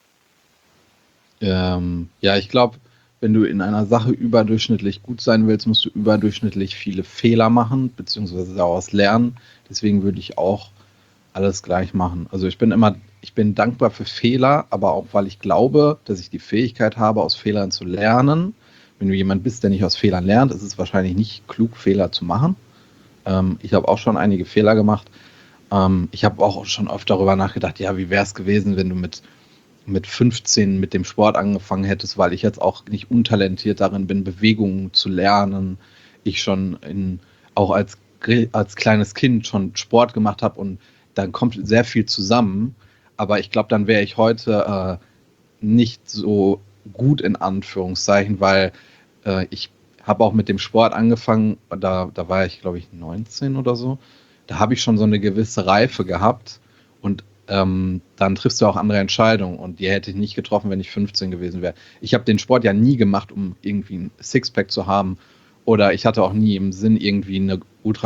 Ähm, ja, ich glaube, wenn du in einer Sache überdurchschnittlich gut sein willst, musst du überdurchschnittlich viele Fehler machen, beziehungsweise daraus lernen. Deswegen würde ich auch alles gleich machen. Also ich bin immer, ich bin dankbar für Fehler, aber auch, weil ich glaube, dass ich die Fähigkeit habe, aus Fehlern zu lernen. Wenn du jemand bist, der nicht aus Fehlern lernt, ist es wahrscheinlich nicht klug, Fehler zu machen. Ähm, ich habe auch schon einige Fehler gemacht. Ähm, ich habe auch schon oft darüber nachgedacht, ja, wie wäre es gewesen, wenn du mit, mit fünfzehn mit dem Sport angefangen hättest, weil ich jetzt auch nicht untalentiert darin bin, Bewegungen zu lernen. Ich schon in, auch als, als kleines Kind schon Sport gemacht habe und dann kommt sehr viel zusammen. Aber ich glaube, dann wäre ich heute äh, nicht so gut in Anführungszeichen, weil äh, ich habe auch mit dem Sport angefangen, da, da war ich, glaube ich, neunzehn oder so. Da habe ich schon so eine gewisse Reife gehabt und ähm, dann triffst du auch andere Entscheidungen und die hätte ich nicht getroffen, wenn ich fünfzehn gewesen wäre. Ich habe den Sport ja nie gemacht, um irgendwie ein Sixpack zu haben oder ich hatte auch nie im Sinn, irgendwie eine ultra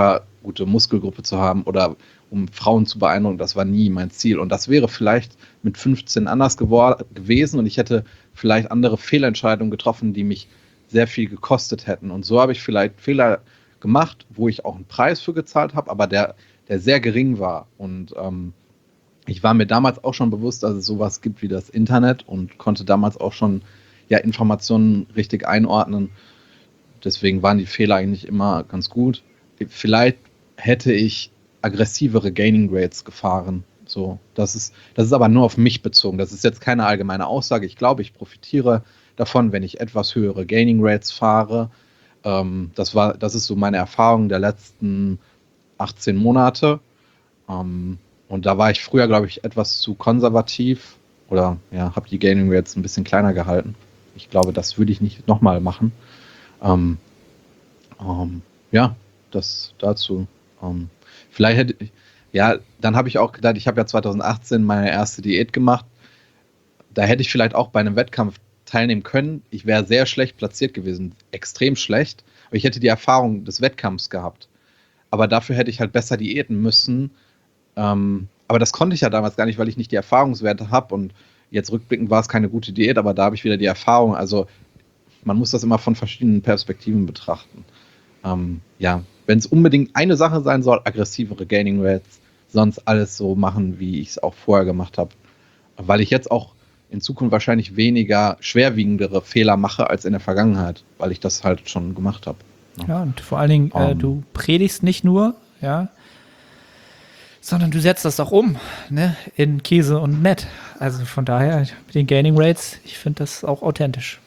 gute Muskelgruppe zu haben oder um Frauen zu beeindrucken. Das war nie mein Ziel. Und das wäre vielleicht mit fünfzehn anders gewor- gewesen und ich hätte vielleicht andere Fehlentscheidungen getroffen, die mich sehr viel gekostet hätten. Und so habe ich vielleicht Fehler gemacht, wo ich auch einen Preis für gezahlt habe, aber der, der sehr gering war. Und ähm, ich war mir damals auch schon bewusst, dass es sowas gibt wie das Internet und konnte damals auch schon ja, Informationen richtig einordnen. Deswegen waren die Fehler eigentlich immer ganz gut. Vielleicht hätte ich aggressivere Gaining Rates gefahren. So, das ist, das ist aber nur auf mich bezogen. Das ist jetzt keine allgemeine Aussage. Ich glaube, ich profitiere davon, wenn ich etwas höhere Gaining Rates fahre. Ähm, das war, das ist so meine Erfahrung der letzten achtzehn Monate. Ähm, und da war ich früher, glaube ich, etwas zu konservativ oder ja, habe die Gaining Rates ein bisschen kleiner gehalten. Ich glaube, das würde ich nicht nochmal machen. Ähm, ähm, ja, das dazu. Ähm, vielleicht hätte ich, ja, dann habe ich auch gedacht, ich habe ja zwanzig achtzehn meine erste Diät gemacht. Da hätte ich vielleicht auch bei einem Wettkampf teilnehmen können. Ich wäre sehr schlecht platziert gewesen, extrem schlecht. Aber ich hätte die Erfahrung des Wettkampfs gehabt. Aber dafür hätte ich halt besser diäten müssen. Ähm, aber das konnte ich ja damals gar nicht, weil ich nicht die Erfahrungswerte habe. Und jetzt rückblickend war es keine gute Diät, aber da habe ich wieder die Erfahrung. Also man muss das immer von verschiedenen Perspektiven betrachten. Ähm, ja, wenn es unbedingt eine Sache sein soll, aggressivere Gaining Rates, sonst alles so machen, wie ich es auch vorher gemacht habe. Weil ich jetzt auch in Zukunft wahrscheinlich weniger schwerwiegendere Fehler mache als in der Vergangenheit, weil ich das halt schon gemacht habe. Ja, ja und vor allen Dingen, um, äh, du predigst nicht nur, ja, sondern du setzt das auch um, ne, in Käse und Nett. Also von daher, mit den Gaining Rates, ich finde das auch authentisch.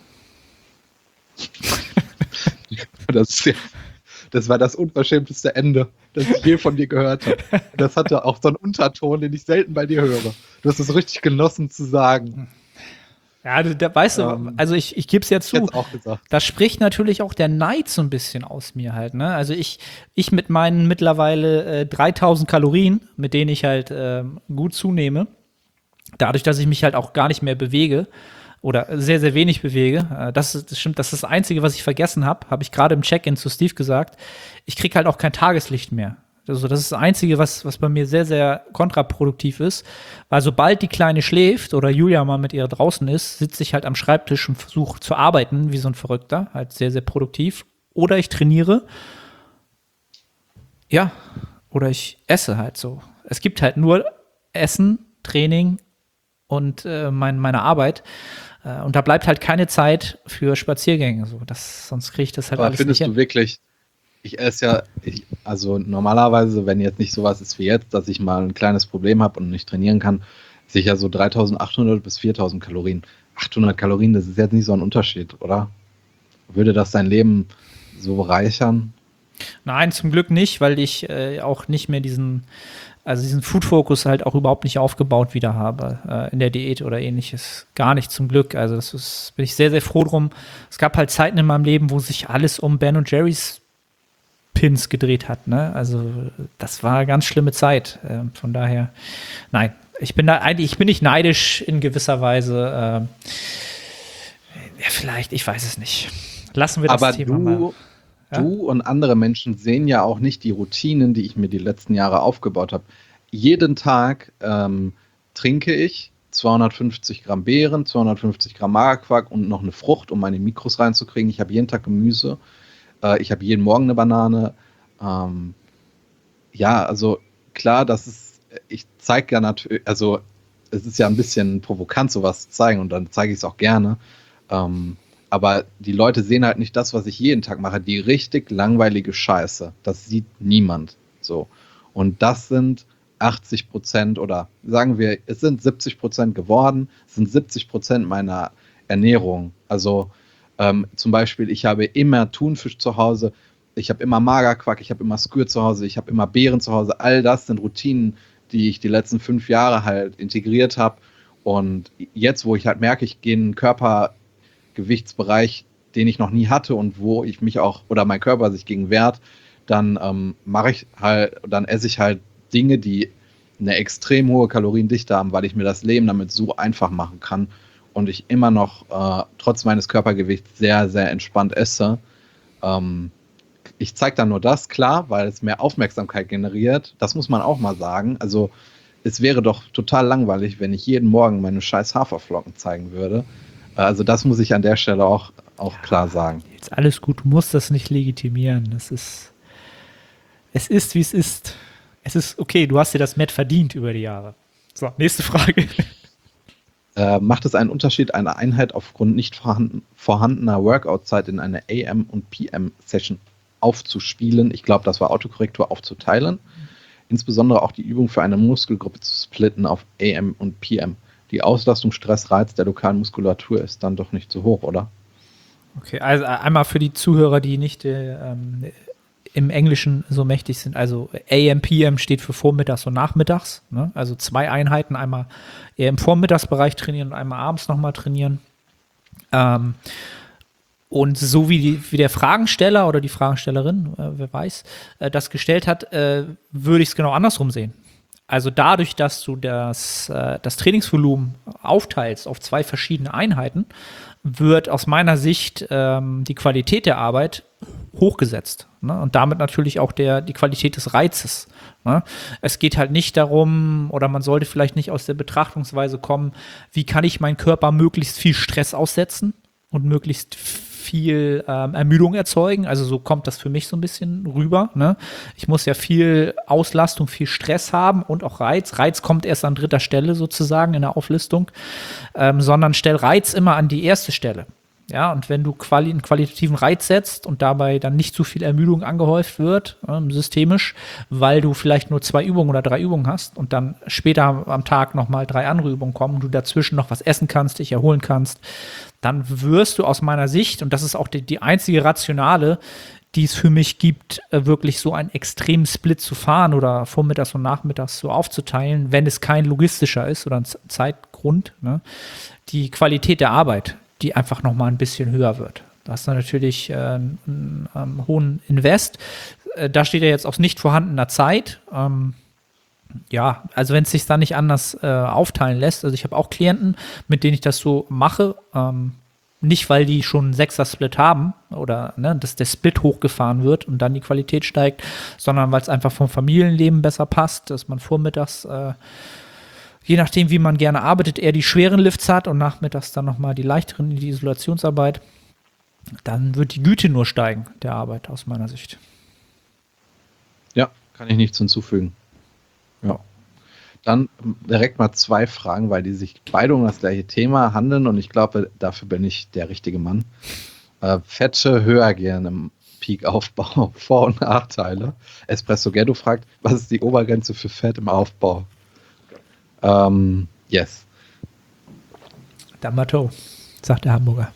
Das, ist ja, das war das unverschämteste Ende, das ich je von dir gehört habe. Das hatte auch so einen Unterton, den ich selten bei dir höre. Du hast es richtig genossen zu sagen. Ja, da, da weißt ähm, du, also ich, ich gebe es ja zu, auch gesagt. Da spricht natürlich auch der Neid so ein bisschen aus mir halt, ne? Also ich, ich mit meinen mittlerweile äh, dreitausend Kalorien, mit denen ich halt äh, gut zunehme, dadurch, dass ich mich halt auch gar nicht mehr bewege, oder sehr, sehr wenig bewege. Das, ist, das stimmt, das ist das Einzige, was ich vergessen habe, habe ich gerade im Check-in zu Steve gesagt. Ich kriege halt auch kein Tageslicht mehr. Also das ist das Einzige, was, was bei mir sehr, sehr kontraproduktiv ist. Weil sobald die Kleine schläft oder Julia mal mit ihr draußen ist, sitze ich halt am Schreibtisch und versuche zu arbeiten, wie so ein Verrückter. Halt sehr, sehr produktiv. Oder ich trainiere. Ja, oder ich esse halt so. Es gibt halt nur Essen, Training und äh, mein, meine Arbeit. Und da bleibt halt keine Zeit für Spaziergänge. So. Das, sonst kriege ich das halt Aber alles findest nicht du hin. wirklich, ich esse ja, ich, also normalerweise, wenn jetzt nicht sowas ist wie jetzt, dass ich mal ein kleines Problem habe und nicht trainieren kann, sicher so dreitausendachthundert bis viertausend Kalorien. achthundert Kalorien, das ist jetzt nicht so ein Unterschied, oder? Würde das dein Leben so bereichern? Nein, zum Glück nicht, weil ich äh, auch nicht mehr diesen, also diesen Food-Fokus halt auch überhaupt nicht aufgebaut wieder habe äh, in der Diät oder ähnliches. Gar nicht, zum Glück. Also das ist, bin ich sehr, sehr froh drum. Es gab halt Zeiten in meinem Leben, wo sich alles um Ben und Jerry's Pins gedreht hat, ne? Also das war eine ganz schlimme Zeit. Äh, von daher, nein, ich bin da eigentlich, ich bin nicht neidisch in gewisser Weise. Äh, ja, vielleicht, ich weiß es nicht. Lassen wir das Aber Thema du, mal. Ja? Du und andere Menschen sehen ja auch nicht die Routinen, die ich mir die letzten Jahre aufgebaut habe. Jeden Tag ähm, trinke ich zweihundertfünfzig Gramm Beeren, zweihundertfünfzig Gramm Magerquark und noch eine Frucht, um meine Mikros reinzukriegen. Ich habe jeden Tag Gemüse. Äh, ich habe jeden Morgen eine Banane. Ähm, ja, also klar, das ist, ich zeige ja natürlich, also es ist ja ein bisschen provokant, sowas zu zeigen und dann zeige ich es auch gerne. Ähm, aber die Leute sehen halt nicht das, was ich jeden Tag mache, die richtig langweilige Scheiße. Das sieht niemand so. Und das sind achtzig Prozent oder sagen wir, es sind siebzig Prozent geworden, es sind siebzig Prozent meiner Ernährung. Also ähm, zum Beispiel, ich habe immer Thunfisch zu Hause, ich habe immer Magerquark, ich habe immer Skür zu Hause, ich habe immer Beeren zu Hause. All das sind Routinen, die ich die letzten fünf Jahre halt integriert habe. Und jetzt, wo ich halt merke, ich gehe in den Körpergewichtsbereich, den ich noch nie hatte und wo ich mich auch, oder mein Körper sich gegen wehrt, dann ähm, mache ich halt, dann esse ich halt Dinge, die eine extrem hohe Kaloriendichte haben, weil ich mir das Leben damit so einfach machen kann und ich immer noch äh, trotz meines Körpergewichts sehr, sehr entspannt esse. Ähm, ich zeige dann nur das, klar, weil es mehr Aufmerksamkeit generiert. Das muss man auch mal sagen. Also es wäre doch total langweilig, wenn ich jeden Morgen meine scheiß Haferflocken zeigen würde. Also das muss ich an der Stelle auch, auch ja, klar sagen. Jetzt alles gut, du musst das nicht legitimieren. Das ist, es ist, wie es ist. Es ist okay, du hast dir das Met verdient über die Jahre. So, nächste Frage. Äh, macht es einen Unterschied, eine Einheit aufgrund nicht vorhanden, vorhandener Workout-Zeit in eine A M- und P M-Session aufzuspielen? Ich glaube, das war Autokorrektur, aufzuteilen. Insbesondere auch die Übung für eine Muskelgruppe zu splitten auf A M und P M. Die Auslastung, Stress, Reiz der lokalen Muskulatur ist dann doch nicht so hoch, oder? Okay, also einmal für die Zuhörer, die nicht äh, ähm, im Englischen so mächtig sind. Also A M, P M steht für vormittags und nachmittags. Ne? Also zwei Einheiten, einmal eher im Vormittagsbereich trainieren und einmal abends nochmal trainieren. Ähm, und so wie, die, wie der Fragensteller oder die Fragestellerin, äh, wer weiß, äh, das gestellt hat, äh, würde ich es genau andersrum sehen. Also dadurch, dass du das, äh, das Trainingsvolumen aufteilst auf zwei verschiedene Einheiten, wird aus meiner Sicht ähm, die Qualität der Arbeit hochgesetzt. Ne? Und damit natürlich auch der, die Qualität des Reizes. Ne? Es geht halt nicht darum, oder man sollte vielleicht nicht aus der Betrachtungsweise kommen, wie kann ich meinen Körper möglichst viel Stress aussetzen und möglichst viel ähm, Ermüdung erzeugen. Also so kommt das für mich so ein bisschen rüber. Ne? Ich muss ja viel Auslastung, viel Stress haben und auch Reiz. Reiz kommt erst an dritter Stelle sozusagen in der Auflistung, ähm, sondern stell Reiz immer an die erste Stelle. Ja, und wenn du quali- einen qualitativen Reiz setzt und dabei dann nicht zu viel Ermüdung angehäuft wird, ähm, systemisch, weil du vielleicht nur zwei Übungen oder drei Übungen hast und dann später am Tag nochmal drei andere Übungen kommen und du dazwischen noch was essen kannst, dich erholen kannst, dann wirst du aus meiner Sicht, und das ist auch die, die einzige Rationale, die es für mich gibt, äh, wirklich so einen extremen Split zu fahren oder vormittags und nachmittags so aufzuteilen, wenn es kein logistischer ist oder ein Z- Zeitgrund, ne? Die Qualität der Arbeit, die einfach noch mal ein bisschen höher wird. Da hast du natürlich äh, einen, einen, einen hohen Invest. Äh, da steht ja jetzt aus nicht vorhandener Zeit. Ähm, ja, also wenn es sich da nicht anders äh, aufteilen lässt. Also ich habe auch Klienten, mit denen ich das so mache. Ähm, nicht, weil die schon einen Sechser-Split haben oder ne, dass der Split hochgefahren wird und dann die Qualität steigt, sondern weil es einfach vom Familienleben besser passt, dass man vormittags äh, je nachdem, wie man gerne arbeitet, eher die schweren Lifts hat und nachmittags dann nochmal die leichteren, die Isolationsarbeit, dann wird die Güte nur steigen, der Arbeit aus meiner Sicht. Ja, kann ich nichts hinzufügen. Ja. Dann direkt mal zwei Fragen, weil die sich beide um das gleiche Thema handeln und ich glaube, dafür bin ich der richtige Mann. Äh, Fette höher gehen im Peak-Aufbau, Vor- und Nachteile. Espresso Ghetto fragt, was ist die Obergrenze für Fett im Aufbau? Ähm, yes. D'Amato, sagt der Hamburger.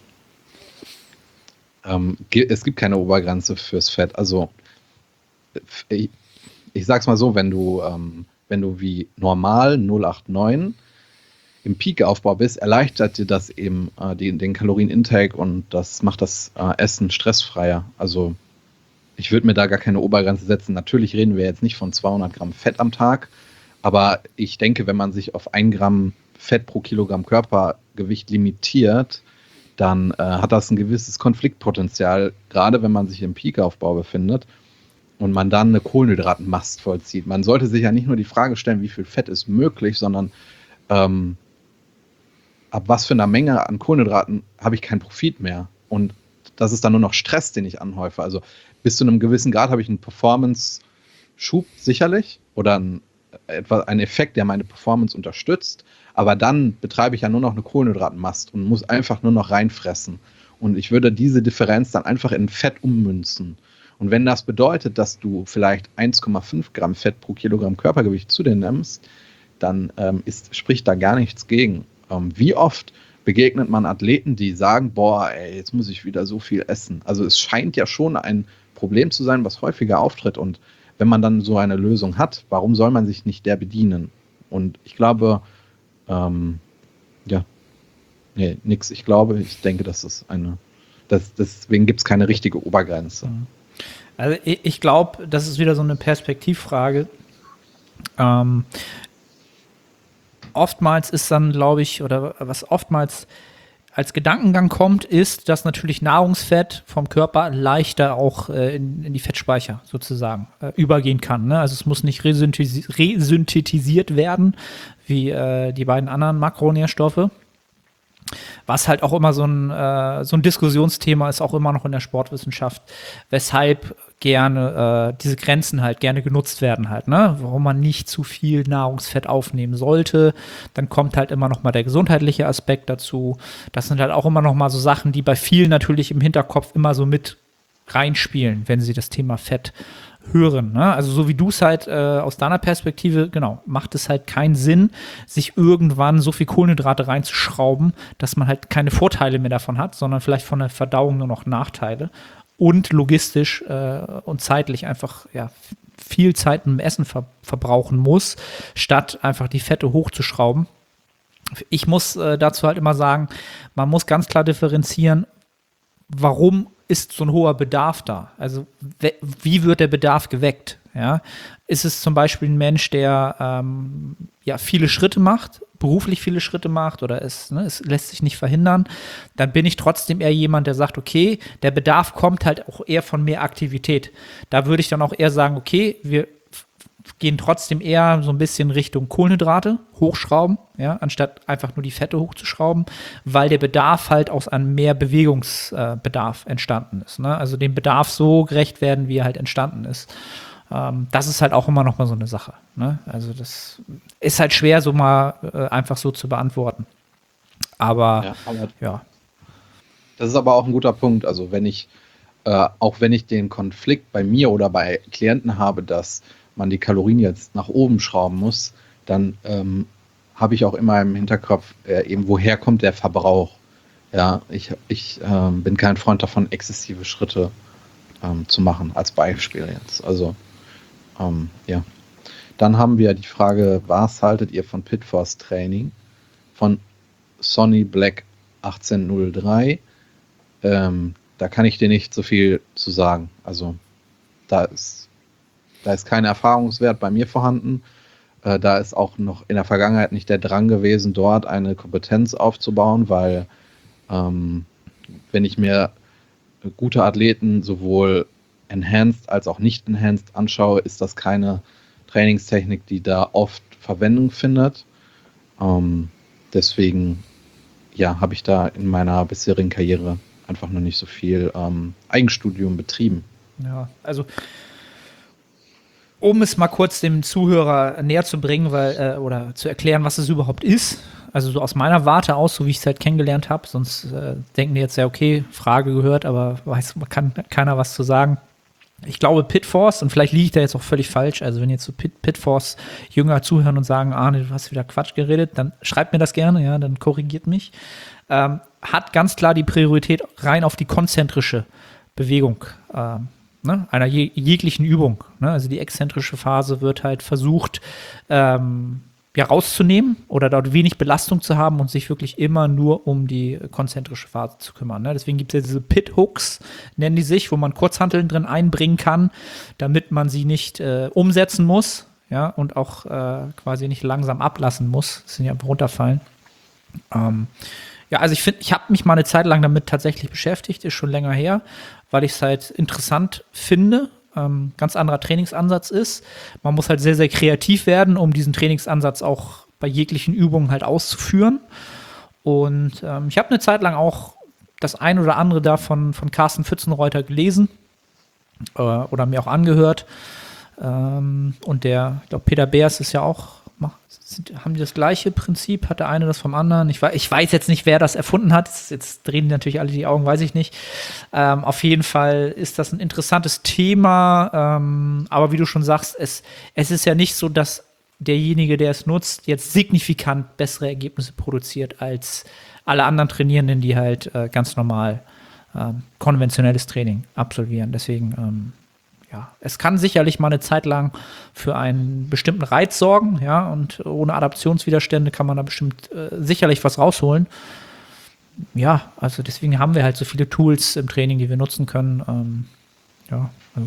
Ähm, es gibt keine Obergrenze fürs Fett. Also ich, ich sag's mal so, wenn du, ähm, wenn du wie normal null acht neun im Peak-Aufbau bist, erleichtert dir das eben äh, die, den Kalorien-Intake und das macht das äh, Essen stressfreier. Also ich würde mir da gar keine Obergrenze setzen. Natürlich reden wir jetzt nicht von zweihundert Gramm Fett am Tag, aber ich denke, wenn man sich auf ein Gramm Fett pro Kilogramm Körpergewicht limitiert, dann äh, hat das ein gewisses Konfliktpotenzial, gerade wenn man sich im Peak-Aufbau befindet und man dann eine Kohlenhydratmast vollzieht. Man sollte sich ja nicht nur die Frage stellen, wie viel Fett ist möglich, sondern ähm, ab was für einer Menge an Kohlenhydraten habe ich keinen Profit mehr. Und das ist dann nur noch Stress, den ich anhäufe. Also bis zu einem gewissen Grad habe ich einen Performance-Schub sicherlich oder einen etwa ein Effekt, der meine Performance unterstützt, aber dann betreibe ich ja nur noch eine Kohlenhydratmast und muss einfach nur noch reinfressen. Und ich würde diese Differenz dann einfach in Fett ummünzen. Und wenn das bedeutet, dass du vielleicht eins Komma fünf Gramm Fett pro Kilogramm Körpergewicht zu dir nimmst, dann ähm, ist, spricht da gar nichts gegen. Ähm, wie oft begegnet man Athleten, die sagen, boah, ey, jetzt muss ich wieder so viel essen. Also es scheint ja schon ein Problem zu sein, was häufiger auftritt und wenn man dann so eine Lösung hat, warum soll man sich nicht der bedienen? Und ich glaube, ähm, ja, nee, nix. Ich glaube, ich denke, das ist eine, das, deswegen gibt es keine richtige Obergrenze. Also ich, ich glaube, das ist wieder so eine Perspektivfrage. Ähm, oftmals ist dann, glaube ich, oder was oftmals als Gedankengang kommt, ist, dass natürlich Nahrungsfett vom Körper leichter auch äh, in, in die Fettspeicher sozusagen äh, übergehen kann. Ne? Also es muss nicht resynthesi- resynthetisiert werden, wie äh, die beiden anderen Makronährstoffe. Was halt auch immer so ein, äh, so ein Diskussionsthema ist, auch immer noch in der Sportwissenschaft, weshalb gerne äh, diese Grenzen halt gerne genutzt werden halt, ne? Warum man nicht zu viel Nahrungsfett aufnehmen sollte. Dann kommt halt immer noch mal der gesundheitliche Aspekt dazu. Das sind halt auch immer noch mal so Sachen, die bei vielen natürlich im Hinterkopf immer so mit reinspielen, wenn sie das Thema Fett hören. Ne? Also so wie du es halt äh, aus deiner Perspektive, genau, macht es halt keinen Sinn, sich irgendwann so viel Kohlenhydrate reinzuschrauben, dass man halt keine Vorteile mehr davon hat, sondern vielleicht von der Verdauung nur noch Nachteile und logistisch äh, und zeitlich einfach ja, viel Zeit mit dem Essen ver- verbrauchen muss, statt einfach die Fette hochzuschrauben. Ich muss äh, dazu halt immer sagen, man muss ganz klar differenzieren, warum ist so ein hoher Bedarf da? Also we- wie wird der Bedarf geweckt? Ja? Ist es zum Beispiel ein Mensch, der ähm, ja, viele Schritte macht, beruflich viele Schritte macht oder es, ne, es lässt sich nicht verhindern, dann bin ich trotzdem eher jemand, der sagt, okay, der Bedarf kommt halt auch eher von mehr Aktivität. Da würde ich dann auch eher sagen, okay, wir gehen trotzdem eher so ein bisschen Richtung Kohlenhydrate hochschrauben, ja, anstatt einfach nur die Fette hochzuschrauben, weil der Bedarf halt aus einem mehr Bewegungsbedarf äh, entstanden ist. Ne? Also dem Bedarf so gerecht werden, wie er halt entstanden ist. Ähm, das ist halt auch immer noch mal so eine Sache. Ne? Also das ist halt schwer, so mal äh, einfach so zu beantworten. Aber Ja, aber ja. das ist aber auch ein guter Punkt. Also wenn ich, äh, auch wenn ich den Konflikt bei mir oder bei Klienten habe, dass man die Kalorien jetzt nach oben schrauben muss, dann ähm, habe ich auch immer im Hinterkopf, äh, eben woher kommt der Verbrauch. Ja, ich, ich ähm, bin kein Freund davon, exzessive Schritte ähm, zu machen, als Beispiel jetzt. Also, ähm, ja. Dann haben wir die Frage, was haltet ihr von Pitforce Training? Von Sonny Black achtzehn null drei. Ähm, da kann ich dir nicht so viel zu sagen. Also, da ist Da ist kein Erfahrungswert bei mir vorhanden. Äh, da ist auch noch in der Vergangenheit nicht der Drang gewesen, dort eine Kompetenz aufzubauen, weil ähm, wenn ich mir gute Athleten sowohl enhanced als auch nicht enhanced anschaue, ist das keine Trainingstechnik, die da oft Verwendung findet. Ähm, deswegen ja, habe ich da in meiner bisherigen Karriere einfach noch nicht so viel ähm, Eigenstudium betrieben. Ja, also um es mal kurz dem Zuhörer näher zu bringen, weil, äh, oder zu erklären, was es überhaupt ist. Also so aus meiner Warte aus, so wie ich es halt kennengelernt habe, sonst äh, denken die jetzt ja, okay, Frage gehört, aber weiß man kann keiner was zu sagen. Ich glaube, Pitforce, und vielleicht liege ich da jetzt auch völlig falsch, also wenn jetzt so Pit, Pitforce Jünger zuhören und sagen, ah, du hast wieder Quatsch geredet, dann schreibt mir das gerne, ja, dann korrigiert mich. Ähm, hat ganz klar die Priorität rein auf die konzentrische Bewegung ähm, Ne, einer jeg- jeglichen Übung. Ne? Also die exzentrische Phase wird halt versucht, ähm, ja, rauszunehmen oder dort wenig Belastung zu haben und sich wirklich immer nur um die konzentrische Phase zu kümmern. Ne? Deswegen gibt es ja diese Pit-Hooks, nennen die sich, wo man Kurzhanteln drin einbringen kann, damit man sie nicht äh, umsetzen muss, ja, und auch äh, quasi nicht langsam ablassen muss, dass sie nicht einfach runterfallen. Ähm, Ja, also ich finde, ich habe mich mal eine Zeit lang damit tatsächlich beschäftigt, ist schon länger her, weil ich es halt interessant finde. Ähm, ganz anderer Trainingsansatz ist. Man muss halt sehr, sehr kreativ werden, um diesen Trainingsansatz auch bei jeglichen Übungen halt auszuführen. Und ähm, ich habe eine Zeit lang auch das ein oder andere davon von Carsten Pfützenreuter gelesen äh, oder mir auch angehört. Ähm, und der, ich glaube, Peter Beers ist ja auch haben die das gleiche Prinzip? Hat der eine das vom anderen? Ich weiß, ich weiß jetzt nicht, wer das erfunden hat. Jetzt drehen die natürlich alle die Augen, weiß ich nicht. Ähm, auf jeden Fall ist das ein interessantes Thema. Ähm, aber wie du schon sagst, es, es ist ja nicht so, dass derjenige, der es nutzt, jetzt signifikant bessere Ergebnisse produziert als alle anderen Trainierenden, die halt äh, ganz normal ähm, konventionelles Training absolvieren. Deswegen ähm, Ja, es kann sicherlich mal eine Zeit lang für einen bestimmten Reiz sorgen, ja, und ohne Adaptionswiderstände kann man da bestimmt äh, sicherlich was rausholen. Ja, also deswegen haben wir halt so viele Tools im Training, die wir nutzen können. Ähm, ja, also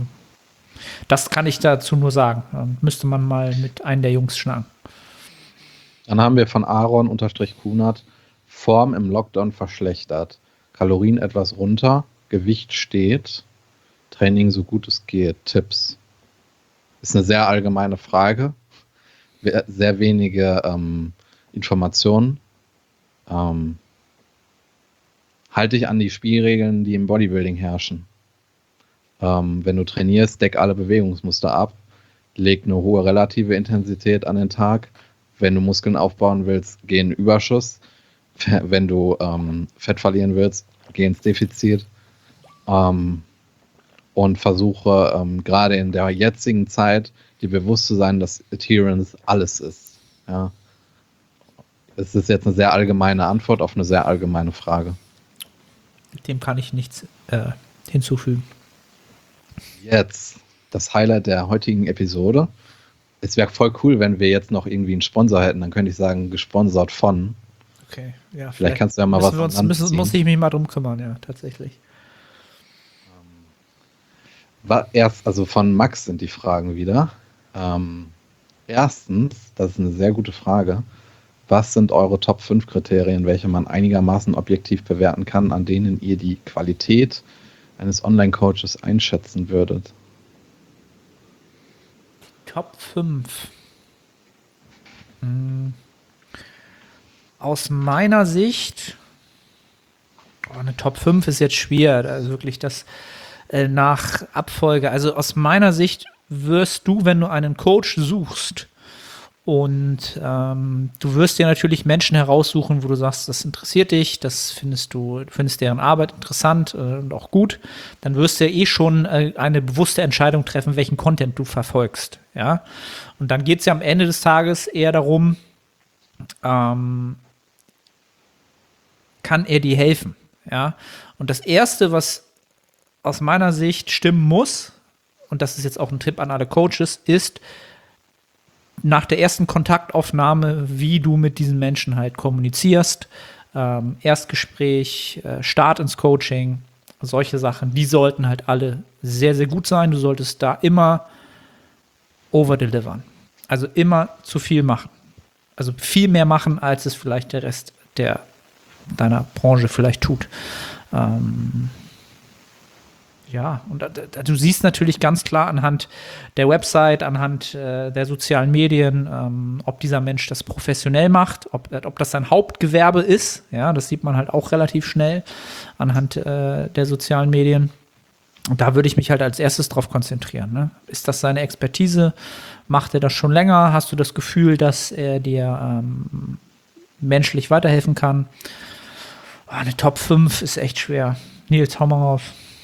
das kann ich dazu nur sagen. Ähm, müsste man mal mit einem der Jungs schnacken. Dann haben wir von Aaron-Kunert Form im Lockdown verschlechtert. Kalorien etwas runter, Gewicht steht, Training so gut es geht, Tipps. Ist eine sehr allgemeine Frage, sehr wenige ähm, Informationen. Ähm, halte dich an die Spielregeln, die im Bodybuilding herrschen. Ähm, wenn du trainierst, deck alle Bewegungsmuster ab, leg eine hohe relative Intensität an den Tag. Wenn du Muskeln aufbauen willst, geh in den Überschuss. Wenn du ähm, Fett verlieren willst, geh ins Defizit. Ähm, und versuche ähm, gerade in der jetzigen Zeit dir bewusst zu sein, dass Adherence alles ist. Ja. Es ist jetzt eine sehr allgemeine Antwort auf eine sehr allgemeine Frage. Dem kann ich nichts äh, hinzufügen. Jetzt das Highlight der heutigen Episode. Es wäre voll cool, wenn wir jetzt noch irgendwie einen Sponsor hätten. Dann könnte ich sagen, gesponsert von. Okay, ja. Vielleicht, vielleicht kannst du ja mal was wir uns, müssen, muss ich mich mal drum kümmern, ja, tatsächlich. War erst, also von Max sind die Fragen wieder. Ähm, erstens, das ist eine sehr gute Frage. Was sind eure Top fünf Kriterien, welche man einigermaßen objektiv bewerten kann, an denen ihr die Qualität eines Online-Coaches einschätzen würdet? Top fünf. Hm. Aus meiner Sicht, oh, eine Top fünf ist jetzt schwer, also wirklich das äh, nach Abfolge. Also aus meiner Sicht wirst du, wenn du einen Coach suchst, und ähm, du wirst dir natürlich Menschen heraussuchen, wo du sagst, das interessiert dich, das findest du, du findest deren Arbeit interessant äh, und auch gut, dann wirst du ja eh schon äh, eine bewusste Entscheidung treffen, welchen Content du verfolgst. Ja? Und dann geht es ja am Ende des Tages eher darum, ähm, kann er dir helfen? Ja? Und das Erste, was aus meiner Sicht stimmen muss, und das ist jetzt auch ein Tipp an alle Coaches, ist, nach der ersten Kontaktaufnahme, wie du mit diesen Menschen halt kommunizierst, ähm, Erstgespräch, äh, Start ins Coaching, solche Sachen, die sollten halt alle sehr, sehr gut sein. Du solltest da immer overdelivern. Also immer zu viel machen. Also viel mehr machen, als es vielleicht der Rest der deiner Branche vielleicht tut. Ähm, Ja, und da, da, du siehst natürlich ganz klar anhand der Website, anhand äh, der sozialen Medien, ähm, ob dieser Mensch das professionell macht, ob, ob das sein Hauptgewerbe ist. Ja, das sieht man halt auch relativ schnell anhand äh, der sozialen Medien. Und da würde ich mich halt als erstes drauf konzentrieren. Ne? Ist das seine Expertise? Macht er das schon länger? Hast du das Gefühl, dass er dir ähm, menschlich weiterhelfen kann? Oh, eine Top fünf ist echt schwer. Nils, hau mal raus.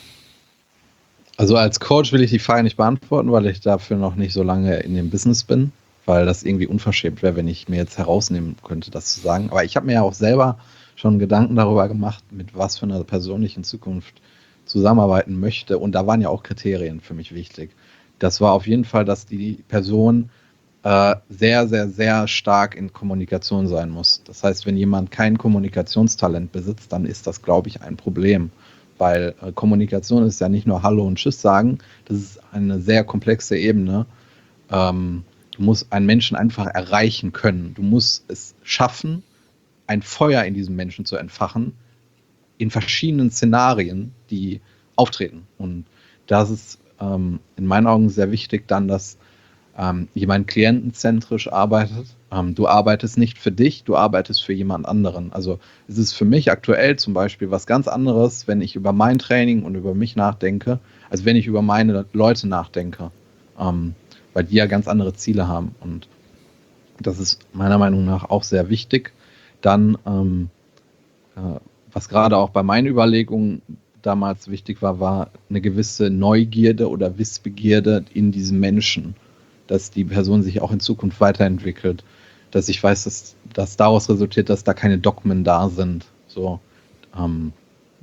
Also als Coach will ich die Frage nicht beantworten, weil ich dafür noch nicht so lange in dem Business bin, weil das irgendwie unverschämt wäre, wenn ich mir jetzt herausnehmen könnte, das zu sagen. Aber ich habe mir ja auch selber schon Gedanken darüber gemacht, mit was für einer Person ich in Zukunft zusammenarbeiten möchte. Und da waren ja auch Kriterien für mich wichtig. Das war auf jeden Fall, dass die Person äh, sehr, sehr, sehr stark in Kommunikation sein muss. Das heißt, wenn jemand kein Kommunikationstalent besitzt, dann ist das, glaube ich, ein Problem. Weil äh, Kommunikation ist ja nicht nur Hallo und Tschüss sagen, das ist eine sehr komplexe Ebene. Ähm, du musst einen Menschen einfach erreichen können. Du musst es schaffen, ein Feuer in diesem Menschen zu entfachen, in verschiedenen Szenarien, die auftreten. Und das ist ähm, in meinen Augen sehr wichtig dann, dass ähm, jemand klientenzentrisch arbeitet. Ähm, du arbeitest nicht für dich, du arbeitest für jemand anderen. Also es ist für mich aktuell zum Beispiel was ganz anderes, wenn ich über mein Training und über mich nachdenke, als wenn ich über meine Leute nachdenke, ähm, weil die ja ganz andere Ziele haben. Und das ist meiner Meinung nach auch sehr wichtig. Dann, ähm, äh, was gerade auch bei meinen Überlegungen damals wichtig war, war eine gewisse Neugierde oder Wissbegierde in diesem Menschen, dass die Person sich auch in Zukunft weiterentwickelt, dass ich weiß, dass, dass daraus resultiert, dass da keine Dogmen da sind. So, ähm,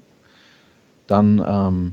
dann ähm,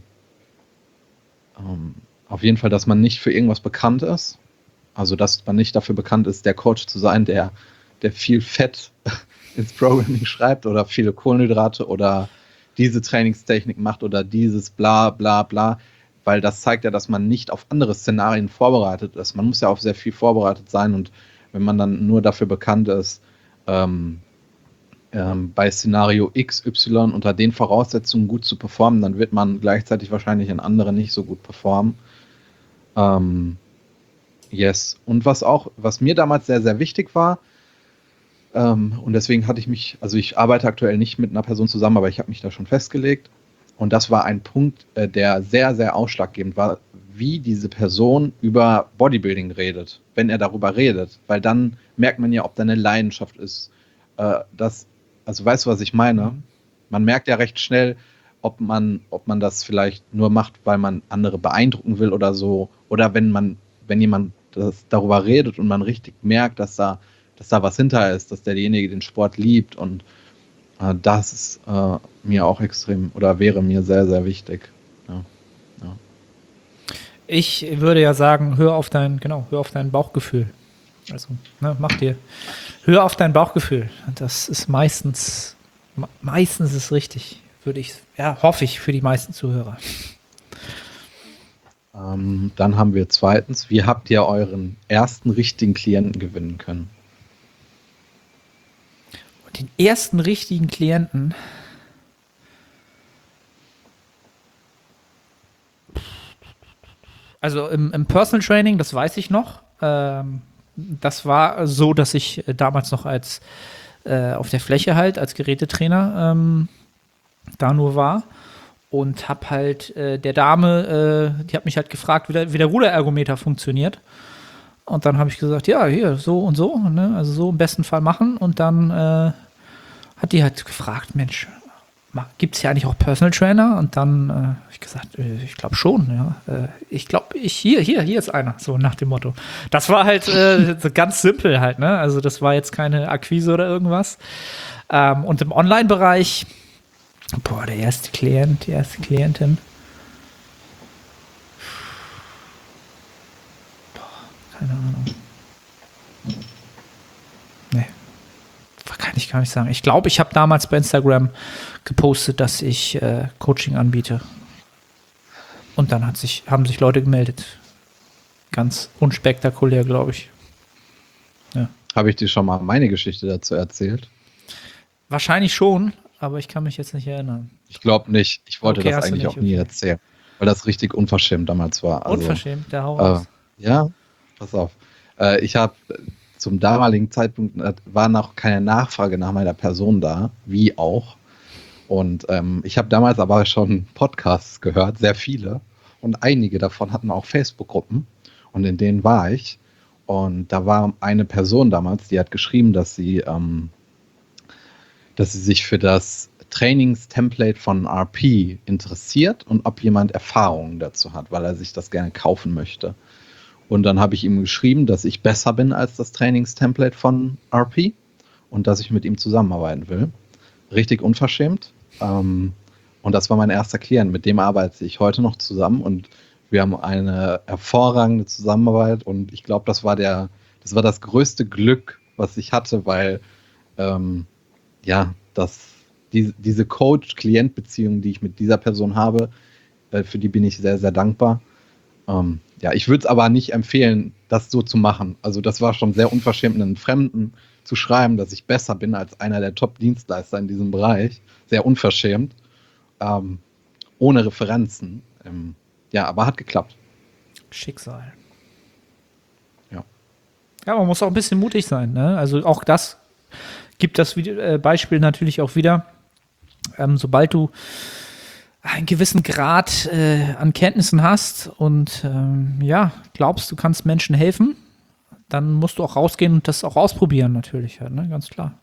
ähm, auf jeden Fall, dass man nicht für irgendwas bekannt ist. Also, dass man nicht dafür bekannt ist, der Coach zu sein, der, der viel Fett ins Programming schreibt oder viele Kohlenhydrate oder diese Trainingstechnik macht oder dieses bla bla bla. Weil das zeigt ja, dass man nicht auf andere Szenarien vorbereitet ist. Man muss ja auf sehr viel vorbereitet sein und wenn man dann nur dafür bekannt ist, ähm, ähm, bei Szenario X Y unter den Voraussetzungen gut zu performen, dann wird man gleichzeitig wahrscheinlich in anderen nicht so gut performen. Ähm, yes. Und was auch, was mir damals sehr, sehr wichtig war, ähm, und deswegen hatte ich mich, also ich arbeite aktuell nicht mit einer Person zusammen, aber ich habe mich da schon festgelegt. Und das war ein Punkt, äh, der sehr, sehr ausschlaggebend war, wie diese Person über Bodybuilding redet, wenn er darüber redet. Weil dann merkt man ja, ob da eine Leidenschaft ist. Äh, das, also weißt du, was ich meine? Mhm. Man merkt ja recht schnell, ob man, ob man das vielleicht nur macht, weil man andere beeindrucken will oder so. Oder wenn man, wenn jemand das darüber redet und man richtig merkt, dass da, dass da was hinter ist, dass derjenige den Sport liebt. Und äh, das ist äh, mir auch extrem oder wäre mir sehr, sehr wichtig. Ja. Ja. Ich würde ja sagen, hör auf dein, genau, hör auf dein Bauchgefühl. Also, ne, mach dir, hör auf dein Bauchgefühl. Das ist meistens, meistens ist richtig, würde ich, ja, hoffe ich für die meisten Zuhörer. Ähm, dann haben wir zweitens, wie habt ihr euren ersten richtigen Klienten gewinnen können? Und den ersten richtigen Klienten, also im, im Personal Training, das weiß ich noch. Ähm, das war so, dass ich damals noch als äh, auf der Fläche halt als Gerätetrainer ähm, da nur war und hab halt äh, der Dame, äh, die hat mich halt gefragt, wie der, wie der Ruderergometer funktioniert. Und dann habe ich gesagt, ja, hier, so und so, ne? Also so im besten Fall machen. Und dann äh, hat die halt gefragt, Mensch, gibt es ja eigentlich auch Personal Trainer? Und dann äh, habe ich gesagt, äh, ich glaube schon, ja. Äh, ich glaube, ich, hier, hier, hier ist einer, so nach dem Motto. Das war halt äh, so ganz simpel halt, ne? Also das war jetzt keine Akquise oder irgendwas. Ähm, und im Online-Bereich, boah, der erste Klient, die erste Klientin. Boah, keine Ahnung. Nee. Kann ich gar nicht sagen. Ich glaube, ich habe damals bei Instagram gepostet, dass ich äh, Coaching anbiete. Und dann hat sich, haben sich Leute gemeldet. Ganz unspektakulär, glaube ich. Ja. Habe ich dir schon mal meine Geschichte dazu erzählt? Wahrscheinlich schon, aber ich kann mich jetzt nicht erinnern. Ich glaube nicht. Ich wollte Okay, das hast du eigentlich nicht, auch nie okay. erzählen, weil das richtig unverschämt damals war. Also, Unverschämt, der Hau äh, raus. ja, pass auf. Äh, ich habe zum damaligen Zeitpunkt äh, war noch keine Nachfrage nach meiner Person da, wie auch. Und ähm, ich habe damals aber schon Podcasts gehört, sehr viele. Und einige davon hatten auch Facebook-Gruppen. Und in denen war ich. Und da war eine Person damals, die hat geschrieben, dass sie, ähm, dass sie sich für das Trainingstemplate von R P interessiert und ob jemand Erfahrungen dazu hat, weil er sich das gerne kaufen möchte. Und dann habe ich ihm geschrieben, dass ich besser bin als das Trainingstemplate von R P und dass ich mit ihm zusammenarbeiten will. Richtig unverschämt. Ähm, und das war mein erster Klient. Mit dem arbeite ich heute noch zusammen und wir haben eine hervorragende Zusammenarbeit und ich glaube, das war der, das war das größte Glück, was ich hatte, weil ähm, ja, das, die, diese Coach-Klient-Beziehung, die ich mit dieser Person habe, äh, für die bin ich sehr, sehr dankbar. Ähm, ja, ich würde es aber nicht empfehlen, das so zu machen. Also das war schon sehr unverschämt, einen Fremden zu schreiben, dass ich besser bin als einer der Top-Dienstleister in diesem Bereich. Sehr unverschämt. Ähm, ohne Referenzen. Ähm, ja, aber hat geklappt. Schicksal. Ja. Ja, man muss auch ein bisschen mutig sein, ne? Also auch das gibt das äh, Beispiel natürlich auch wieder. Ähm, sobald du einen gewissen Grad äh, an Kenntnissen hast und ähm, ja, glaubst, du kannst Menschen helfen, dann musst du auch rausgehen und das auch ausprobieren natürlich, halt, ne? Ganz klar.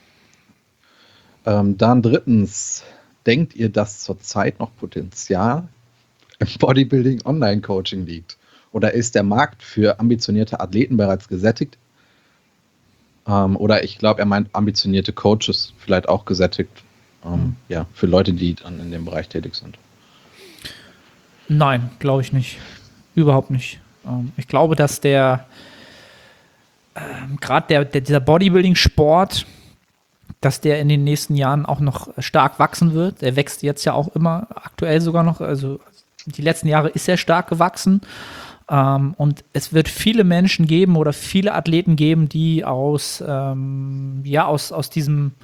Ähm, dann drittens, denkt ihr, dass zurzeit noch Potenzial im Bodybuilding Online-Coaching liegt? Oder ist der Markt für ambitionierte Athleten bereits gesättigt? Ähm, oder ich glaube, er meint ambitionierte Coaches vielleicht auch gesättigt. Ähm, mhm. Ja, für Leute, die dann in dem Bereich tätig sind. Nein, glaube ich nicht. Überhaupt nicht. Ähm, ich glaube, dass der ähm, gerade der, der, dieser Bodybuilding-Sport, dass der in den nächsten Jahren auch noch stark wachsen wird. Der wächst jetzt ja auch immer, aktuell sogar noch, also die letzten Jahre ist er stark gewachsen. Ähm, und es wird viele Menschen geben oder viele Athleten geben, die aus, ähm, ja, aus, aus diesem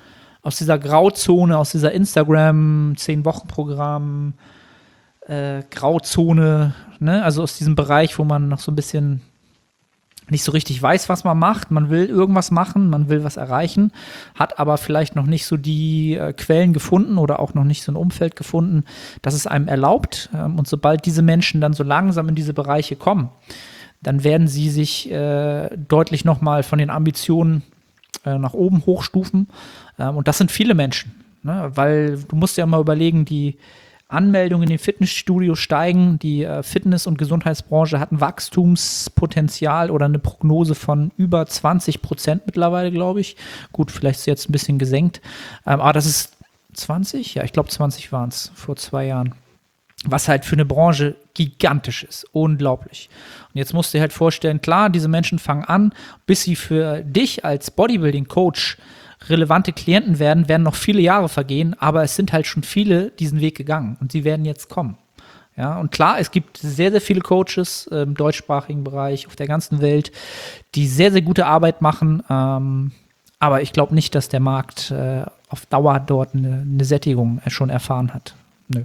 aus dieser Grauzone, aus dieser Instagram zehn-Wochen-Programm, äh, Grauzone, ne? Also aus diesem Bereich, wo man noch so ein bisschen nicht so richtig weiß, was man macht. Man will irgendwas machen, man will was erreichen, hat aber vielleicht noch nicht so die äh, Quellen gefunden oder auch noch nicht so ein Umfeld gefunden, das es einem erlaubt. Ähm, und sobald diese Menschen dann so langsam in diese Bereiche kommen, dann werden sie sich äh, deutlich nochmal von den Ambitionen äh, nach oben hochstufen. Ähm, und das sind viele Menschen, ne? Weil du musst ja mal überlegen, die Anmeldungen in den Fitnessstudios steigen. Die äh, Fitness- und Gesundheitsbranche hat ein Wachstumspotenzial oder eine Prognose von über zwanzig Prozent mittlerweile, glaube ich. Gut, vielleicht ist es jetzt ein bisschen gesenkt. Ähm, aber das ist zwanzig? Ja, ich glaube zwanzig waren es vor zwei Jahren. Was halt für eine Branche gigantisch ist. Unglaublich. Und jetzt musst du dir halt vorstellen, klar, diese Menschen fangen an, bis sie für dich als Bodybuilding-Coach relevante Klienten werden, werden noch viele Jahre vergehen, aber es sind halt schon viele diesen Weg gegangen und sie werden jetzt kommen. Ja, und klar, es gibt sehr, sehr viele Coaches im deutschsprachigen Bereich auf der ganzen Welt, die sehr, sehr gute Arbeit machen, ähm, aber ich glaube nicht, dass der Markt äh, auf Dauer dort eine, eine Sättigung schon erfahren hat. Nö.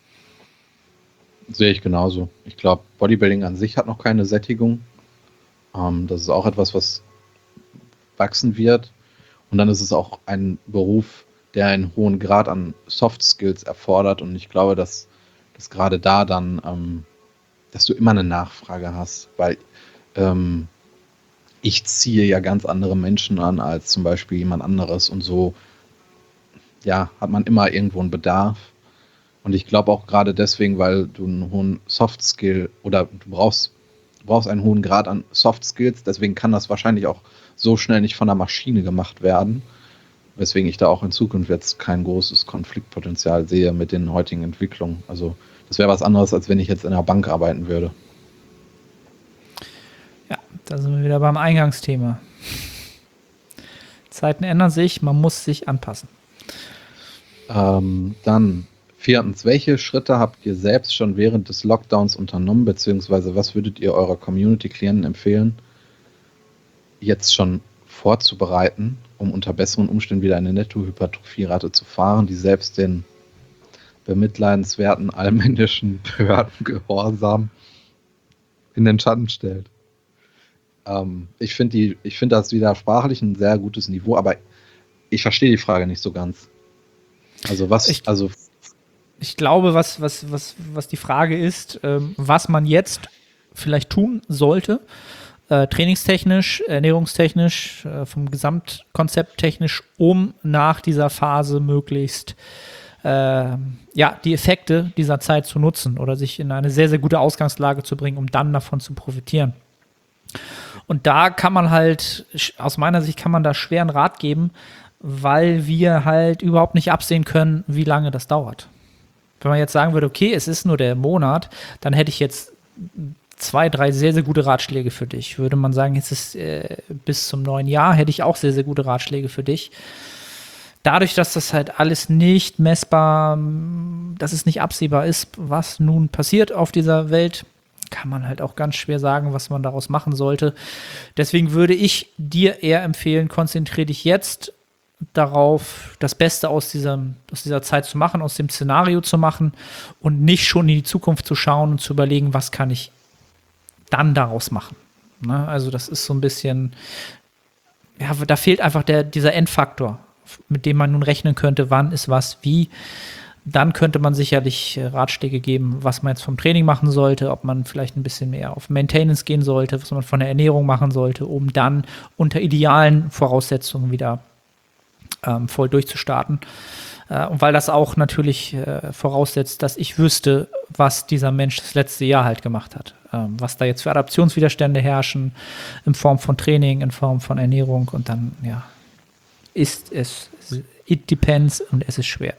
Sehe ich genauso. Ich glaube, Bodybuilding an sich hat noch keine Sättigung. Ähm, das ist auch etwas, was wachsen wird. Und dann ist es auch ein Beruf, der einen hohen Grad an Soft Skills erfordert. Und ich glaube, dass, dass gerade da dann, ähm, dass du immer eine Nachfrage hast, weil ähm, ich ziehe ja ganz andere Menschen an als zum Beispiel jemand anderes. Und so, ja, hat man immer irgendwo einen Bedarf. Und ich glaube auch gerade deswegen, weil du einen hohen Soft Skill oder du brauchst, du brauchst einen hohen Grad an Soft Skills. Deswegen kann das wahrscheinlich auch so schnell nicht von der Maschine gemacht werden, weswegen ich da auch in Zukunft jetzt kein großes Konfliktpotenzial sehe mit den heutigen Entwicklungen. Also das wäre was anderes, als wenn ich jetzt in einer Bank arbeiten würde. Ja, da sind wir wieder beim Eingangsthema. Zeiten ändern sich, man muss sich anpassen. Ähm, dann viertens, welche Schritte habt ihr selbst schon während des Lockdowns unternommen, beziehungsweise was würdet ihr eurer Community-Klienten empfehlen, jetzt schon vorzubereiten, um unter besseren Umständen wieder eine Nettohypertrophie-Rate zu fahren, die selbst den bemitleidenswerten allmännischen Behördengehorsam in den Schatten stellt? Ähm, ich finde die, ich finde das wieder sprachlich ein sehr gutes Niveau, aber ich verstehe die Frage nicht so ganz. Also was, Ich- also Ich glaube, was, was, was, was die Frage ist, ähm, was man jetzt vielleicht tun sollte, äh, trainingstechnisch, ernährungstechnisch, äh, vom Gesamtkonzept technisch, um nach dieser Phase möglichst äh, ja, die Effekte dieser Zeit zu nutzen oder sich in eine sehr, sehr gute Ausgangslage zu bringen, um dann davon zu profitieren. Und da kann man halt, aus meiner Sicht kann man da schwer einen Rat geben, weil wir halt überhaupt nicht absehen können, wie lange das dauert. Wenn man jetzt sagen würde, okay, es ist nur der Monat, dann hätte ich jetzt zwei, drei sehr, sehr gute Ratschläge für dich. Würde man sagen, jetzt ist äh, bis zum neuen Jahr, hätte ich auch sehr, sehr gute Ratschläge für dich. Dadurch, dass das halt alles nicht messbar, dass es nicht absehbar ist, was nun passiert auf dieser Welt, kann man halt auch ganz schwer sagen, was man daraus machen sollte. Deswegen würde ich dir eher empfehlen, konzentriere dich jetzt darauf, das Beste aus, diesem, aus dieser Zeit zu machen, aus dem Szenario zu machen und nicht schon in die Zukunft zu schauen und zu überlegen, was kann ich dann daraus machen. Ne? Also das ist so ein bisschen, ja, da fehlt einfach der, dieser Endfaktor, mit dem man nun rechnen könnte, wann ist was, wie. Dann könnte man sicherlich Ratschläge geben, was man jetzt vom Training machen sollte, ob man vielleicht ein bisschen mehr auf Maintenance gehen sollte, was man von der Ernährung machen sollte, um dann unter idealen Voraussetzungen wieder ähm, voll durchzustarten. Äh, und weil das auch natürlich äh, voraussetzt, dass ich wüsste, was dieser Mensch das letzte Jahr halt gemacht hat. Ähm, was da jetzt für Adaptionswiderstände herrschen, in Form von Training, in Form von Ernährung. Und dann, ja, ist es, it depends und es ist schwer.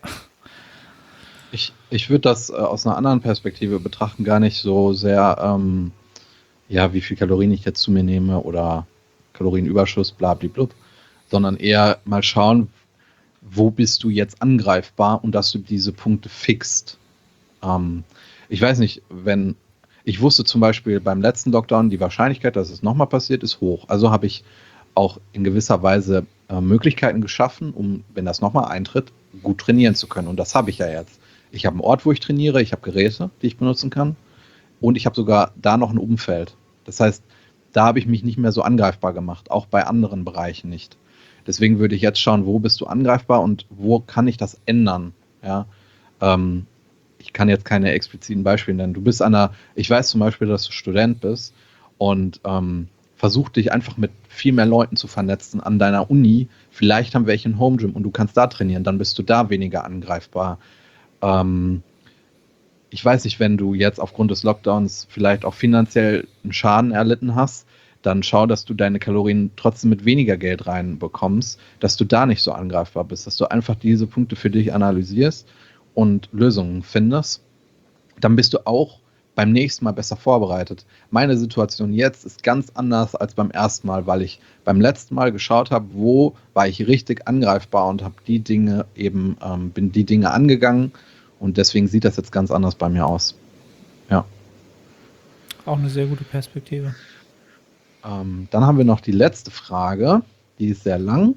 Ich, ich würde das äh, aus einer anderen Perspektive betrachten, gar nicht so sehr, ähm, ja, wie viel Kalorien ich jetzt zu mir nehme oder Kalorienüberschuss, blabliblub, sondern eher mal schauen, wo bist du jetzt angreifbar und dass du diese Punkte fixt. Ähm, ich weiß nicht, wenn, ich wusste zum Beispiel beim letzten Lockdown, die Wahrscheinlichkeit, dass es nochmal passiert, ist hoch. Also habe ich auch in gewisser Weise äh, Möglichkeiten geschaffen, um, wenn das nochmal eintritt, gut trainieren zu können. Und das habe ich ja jetzt. Ich habe einen Ort, wo ich trainiere, ich habe Geräte, die ich benutzen kann und ich habe sogar da noch ein Umfeld. Das heißt, da habe ich mich nicht mehr so angreifbar gemacht, auch bei anderen Bereichen nicht. Deswegen würde ich jetzt schauen, wo bist du angreifbar und wo kann ich das ändern? Ja, ähm, ich kann jetzt keine expliziten Beispiele nennen. Du bist an einer, ich weiß zum Beispiel, dass du Student bist und ähm, versuch dich einfach mit viel mehr Leuten zu vernetzen an deiner Uni. Vielleicht haben welche ein Home Gym und du kannst da trainieren, dann bist du da weniger angreifbar. Ähm, ich weiß nicht, wenn du jetzt aufgrund des Lockdowns vielleicht auch finanziell einen Schaden erlitten hast, dann schau, dass du deine Kalorien trotzdem mit weniger Geld reinbekommst, dass du da nicht so angreifbar bist, dass du einfach diese Punkte für dich analysierst und Lösungen findest. Dann bist du auch beim nächsten Mal besser vorbereitet. Meine Situation jetzt ist ganz anders als beim ersten Mal, weil ich beim letzten Mal geschaut habe, wo war ich richtig angreifbar und habe die Dinge eben, ähm, bin die Dinge angegangen und deswegen sieht das jetzt ganz anders bei mir aus. Ja. Auch eine sehr gute Perspektive. Ähm, dann haben wir noch die letzte Frage, die ist sehr lang.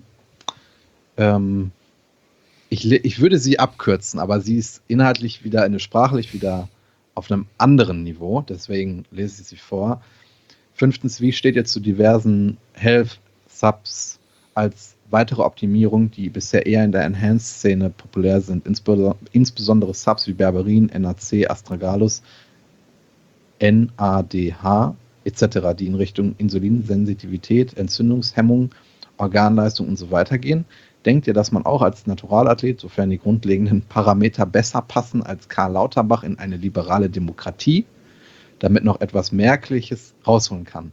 Ähm, ich, ich würde sie abkürzen, aber sie ist inhaltlich wieder, eine sprachlich wieder auf einem anderen Niveau, deswegen lese ich sie vor. Fünftens, wie steht ihr zu diversen Health-Subs als weitere Optimierung, die bisher eher in der Enhanced-Szene populär sind, insbesondere Subs wie Berberin, N A C, Astragalus, N A D H et cetera, die in Richtung Insulinsensitivität, Entzündungshemmung, Organleistung und so weiter gehen. Denkt ihr, dass man auch als Naturalathlet, sofern die grundlegenden Parameter besser passen als Karl Lauterbach in eine liberale Demokratie, damit noch etwas Merkliches rausholen kann?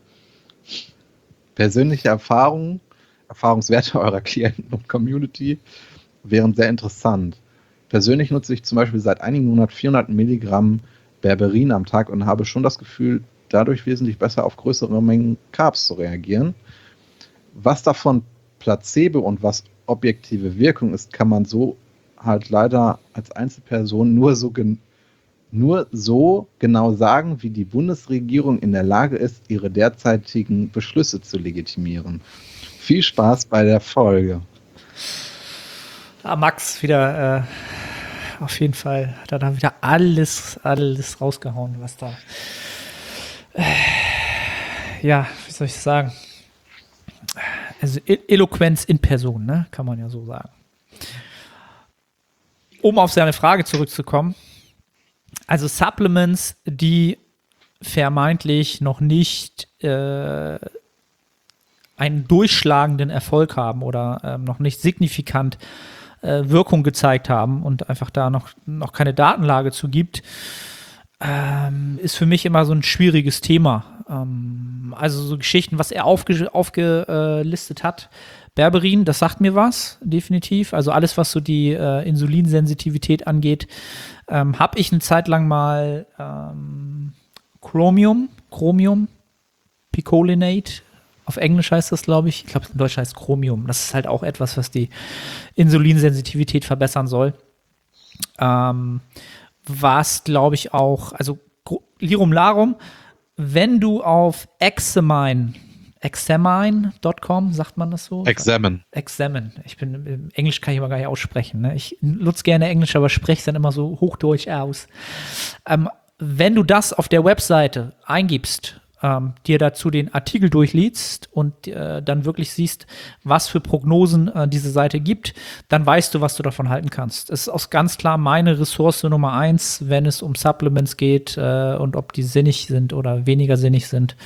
Persönliche Erfahrungen, Erfahrungswerte eurer Klienten und Community wären sehr interessant. Persönlich nutze ich zum Beispiel seit einigen Monaten vierhundert Milligramm Berberin am Tag und habe schon das Gefühl, dadurch wesentlich besser auf größere Mengen Carbs zu reagieren. Was davon Placebo und was objektive Wirkung ist, kann man so halt leider als Einzelperson nur so, gen- nur so genau sagen, wie die Bundesregierung in der Lage ist, ihre derzeitigen Beschlüsse zu legitimieren. Viel Spaß bei der Folge. Ah, Max wieder äh, auf jeden Fall hat er da wieder alles, alles rausgehauen, was da äh, ja, wie soll ich sagen? Also E- Eloquenz in Person, ne? Kann man ja so sagen. Um auf seine Frage zurückzukommen, also Supplements, die vermeintlich noch nicht äh, einen durchschlagenden Erfolg haben oder ähm, noch nicht signifikant äh, Wirkung gezeigt haben und einfach da noch, noch keine Datenlage zu gibt, ähm, ist für mich immer so ein schwieriges Thema. Ähm, also so Geschichten, was er aufge- aufgelistet hat. Berberin, das sagt mir was, definitiv. Also alles, was so die äh, Insulinsensitivität angeht, ähm, habe ich eine Zeit lang mal ähm, Chromium, Chromium, Picolinate, auf Englisch heißt das, glaube ich. Ich glaube, in Deutsch heißt Chromium. Das ist halt auch etwas, was die Insulinsensitivität verbessern soll. Ähm, was, glaube ich, auch, also Lirum Larum, wenn du auf Examine, examine Punkt com, sagt man das so? Examine. Examine. Ich bin, im Englisch kann ich aber gar nicht aussprechen. Ne? Ich nutze gerne Englisch, aber spreche es dann immer so hochdeutsch aus. Ähm, wenn du das auf der Webseite eingibst, ähm, dir dazu den Artikel durchliest und äh, dann wirklich siehst, was für Prognosen äh, diese Seite gibt, dann weißt du, was du davon halten kannst. Es ist auch ganz klar meine Ressource Nummer eins, wenn es um Supplements geht äh, und ob die sinnig sind oder weniger sinnig sind.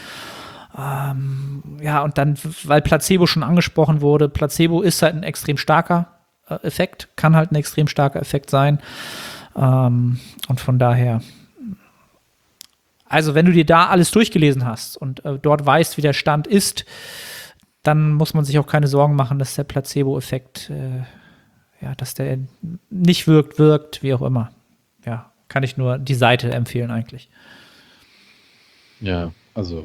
Ähm, ja, und dann, weil Placebo schon angesprochen wurde, Placebo ist halt ein extrem starker äh, Effekt, kann halt ein extrem starker Effekt sein. Ähm, und von daher, also wenn du dir da alles durchgelesen hast und äh, dort weißt, wie der Stand ist, dann muss man sich auch keine Sorgen machen, dass der Placebo-Effekt, äh, ja, dass der nicht wirkt, wirkt, wie auch immer. Ja, kann ich nur die Seite empfehlen eigentlich. Ja, also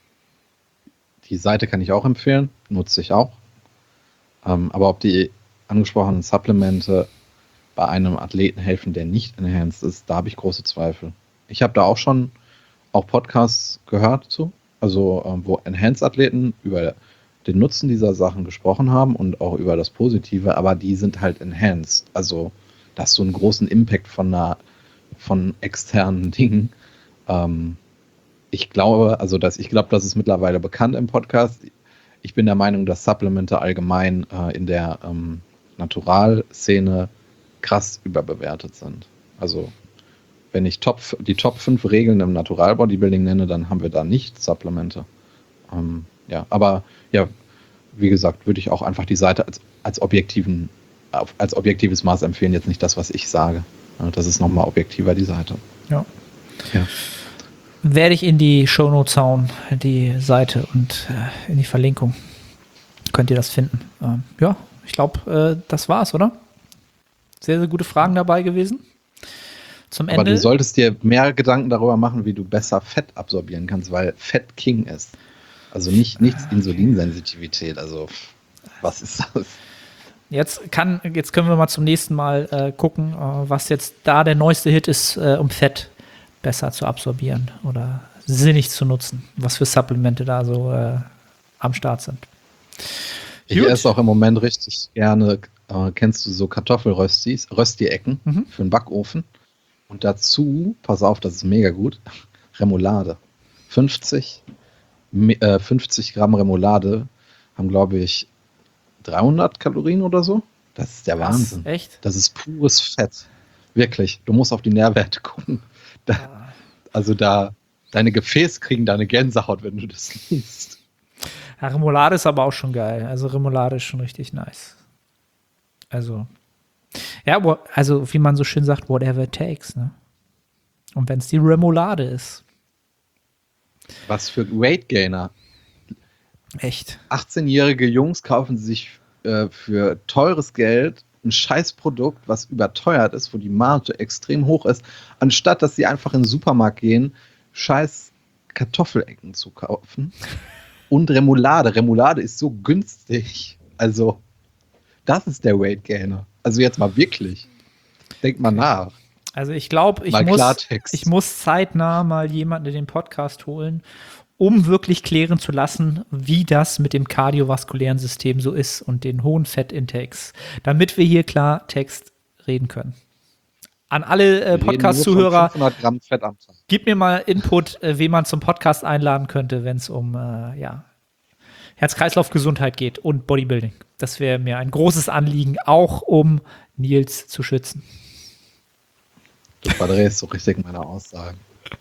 die Seite kann ich auch empfehlen, nutze ich auch. Ähm, aber ob die angesprochenen Supplemente bei einem Athleten helfen, der nicht enhanced ist, da habe ich große Zweifel. Ich habe da auch schon auch Podcasts gehört zu, also ähm, wo Enhanced-Athleten über den Nutzen dieser Sachen gesprochen haben und auch über das Positive, aber die sind halt enhanced. Also, da hast du einen großen Impact von einer, von externen Dingen. Ähm, ich glaube, also dass ich glaube, das ist mittlerweile bekannt im Podcast. Ich bin der Meinung, dass Supplemente allgemein äh, in der ähm, Naturalszene krass überbewertet sind. Also, wenn ich Top, die Top fünf Regeln im Natural-Bodybuilding nenne, dann haben wir da nicht Supplemente. Ähm, ja, aber ja, wie gesagt, würde ich auch einfach die Seite als, als, objektiven, als objektives Maß empfehlen, jetzt nicht das, was ich sage. Das ist nochmal objektiver, die Seite. Ja. Ja. Werde ich in die Shownotes hauen, die Seite und äh, in die Verlinkung. Könnt ihr das finden. Ähm, ja, ich glaube, äh, das war's, oder? Sehr, sehr gute Fragen dabei gewesen. Zum Ende. Aber du solltest dir mehr Gedanken darüber machen, wie du besser Fett absorbieren kannst, weil Fett King ist. Also nicht, nichts okay. Insulinsensitivität. Also, was ist das? Jetzt, kann, jetzt können wir mal zum nächsten Mal äh, gucken, äh, was jetzt da der neueste Hit ist, äh, um Fett besser zu absorbieren oder sinnig zu nutzen. Was für Supplemente da so äh, am Start sind. Ich Gut. esse auch im Moment richtig gerne, äh, kennst du so Kartoffelröstis, Rösti-Ecken mhm. für den Backofen. Und dazu, pass auf, das ist mega gut, Remoulade. fünfzig, äh, fünfzig Gramm Remoulade haben, glaube ich, dreihundert Kalorien oder so. Das ist der Was? Wahnsinn. Echt? Das ist pures Fett. Wirklich. Du musst auf die Nährwerte gucken. Da, ah. Also da, deine Gefäße kriegen deine Gänsehaut, wenn du das liest. Ja, Remoulade ist aber auch schon geil. Also Remoulade ist schon richtig nice. Also, ja, also wie man so schön sagt, whatever it takes, ne? Und wenn es die Remoulade ist. Was für Weight Gainer. Echt. achtzehnjährige Jungs kaufen sich äh, für teures Geld ein Scheißprodukt, was überteuert ist, wo die Marge extrem hoch ist, anstatt dass sie einfach in den Supermarkt gehen, scheiß Kartoffelecken zu kaufen. Und Remoulade. Remoulade ist so günstig. Also, das ist der Weight Gainer. Also jetzt mal wirklich. Denk mal nach. Also ich glaube, ich muss, ich muss zeitnah mal jemanden in den Podcast holen, um wirklich klären zu lassen, wie das mit dem kardiovaskulären System so ist und den hohen Fettintakes, damit wir hier klar Text reden können. An alle äh, Podcast-Zuhörer, gib mir mal Input, äh, wen man zum Podcast einladen könnte, wenn es um äh, ja, Herz-Kreislauf-Gesundheit geht und Bodybuilding. Das wäre mir ein großes Anliegen, auch um Nils zu schützen. Du verdrehst so richtig meine Aussagen.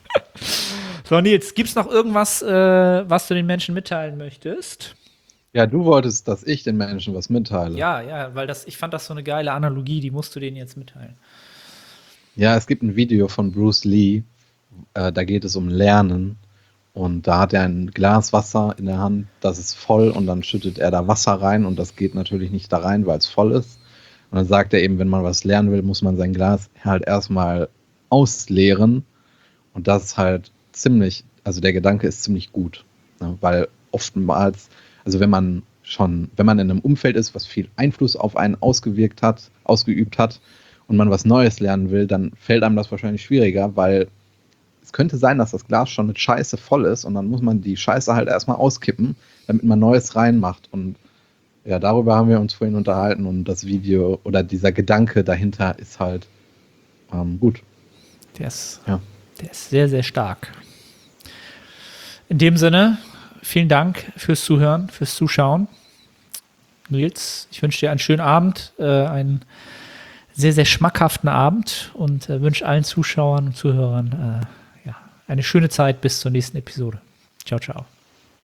So, Nils, gibt es noch irgendwas, äh, was du den Menschen mitteilen möchtest? Ja, du wolltest, dass ich den Menschen was mitteile. Ja, ja, weil das, ich fand das so eine geile Analogie, die musst du denen jetzt mitteilen. Ja, es gibt ein Video von Bruce Lee, äh, da geht es um Lernen und da hat er ein Glas Wasser in der Hand, das ist voll und dann schüttet er da Wasser rein und das geht natürlich nicht da rein, weil es voll ist. Und dann sagt er eben, wenn man was lernen will, muss man sein Glas halt erstmal ausleeren und das ist halt ziemlich, also der Gedanke ist ziemlich gut, ne? Weil oftmals, also wenn man schon, wenn man in einem Umfeld ist, was viel Einfluss auf einen ausgewirkt hat, ausgeübt hat und man was Neues lernen will, dann fällt einem das wahrscheinlich schwieriger, weil es könnte sein, dass das Glas schon mit Scheiße voll ist und dann muss man die Scheiße halt erstmal auskippen, damit man Neues reinmacht und ja, darüber haben wir uns vorhin unterhalten und das Video oder dieser Gedanke dahinter ist halt ähm, gut. Der ist, ja. der ist sehr, sehr stark. In dem Sinne, vielen Dank fürs Zuhören, fürs Zuschauen. Nils, ich wünsche dir einen schönen Abend, äh, einen sehr, sehr schmackhaften Abend und äh, wünsche allen Zuschauern und Zuhörern äh, ja, eine schöne Zeit bis zur nächsten Episode. Ciao, ciao.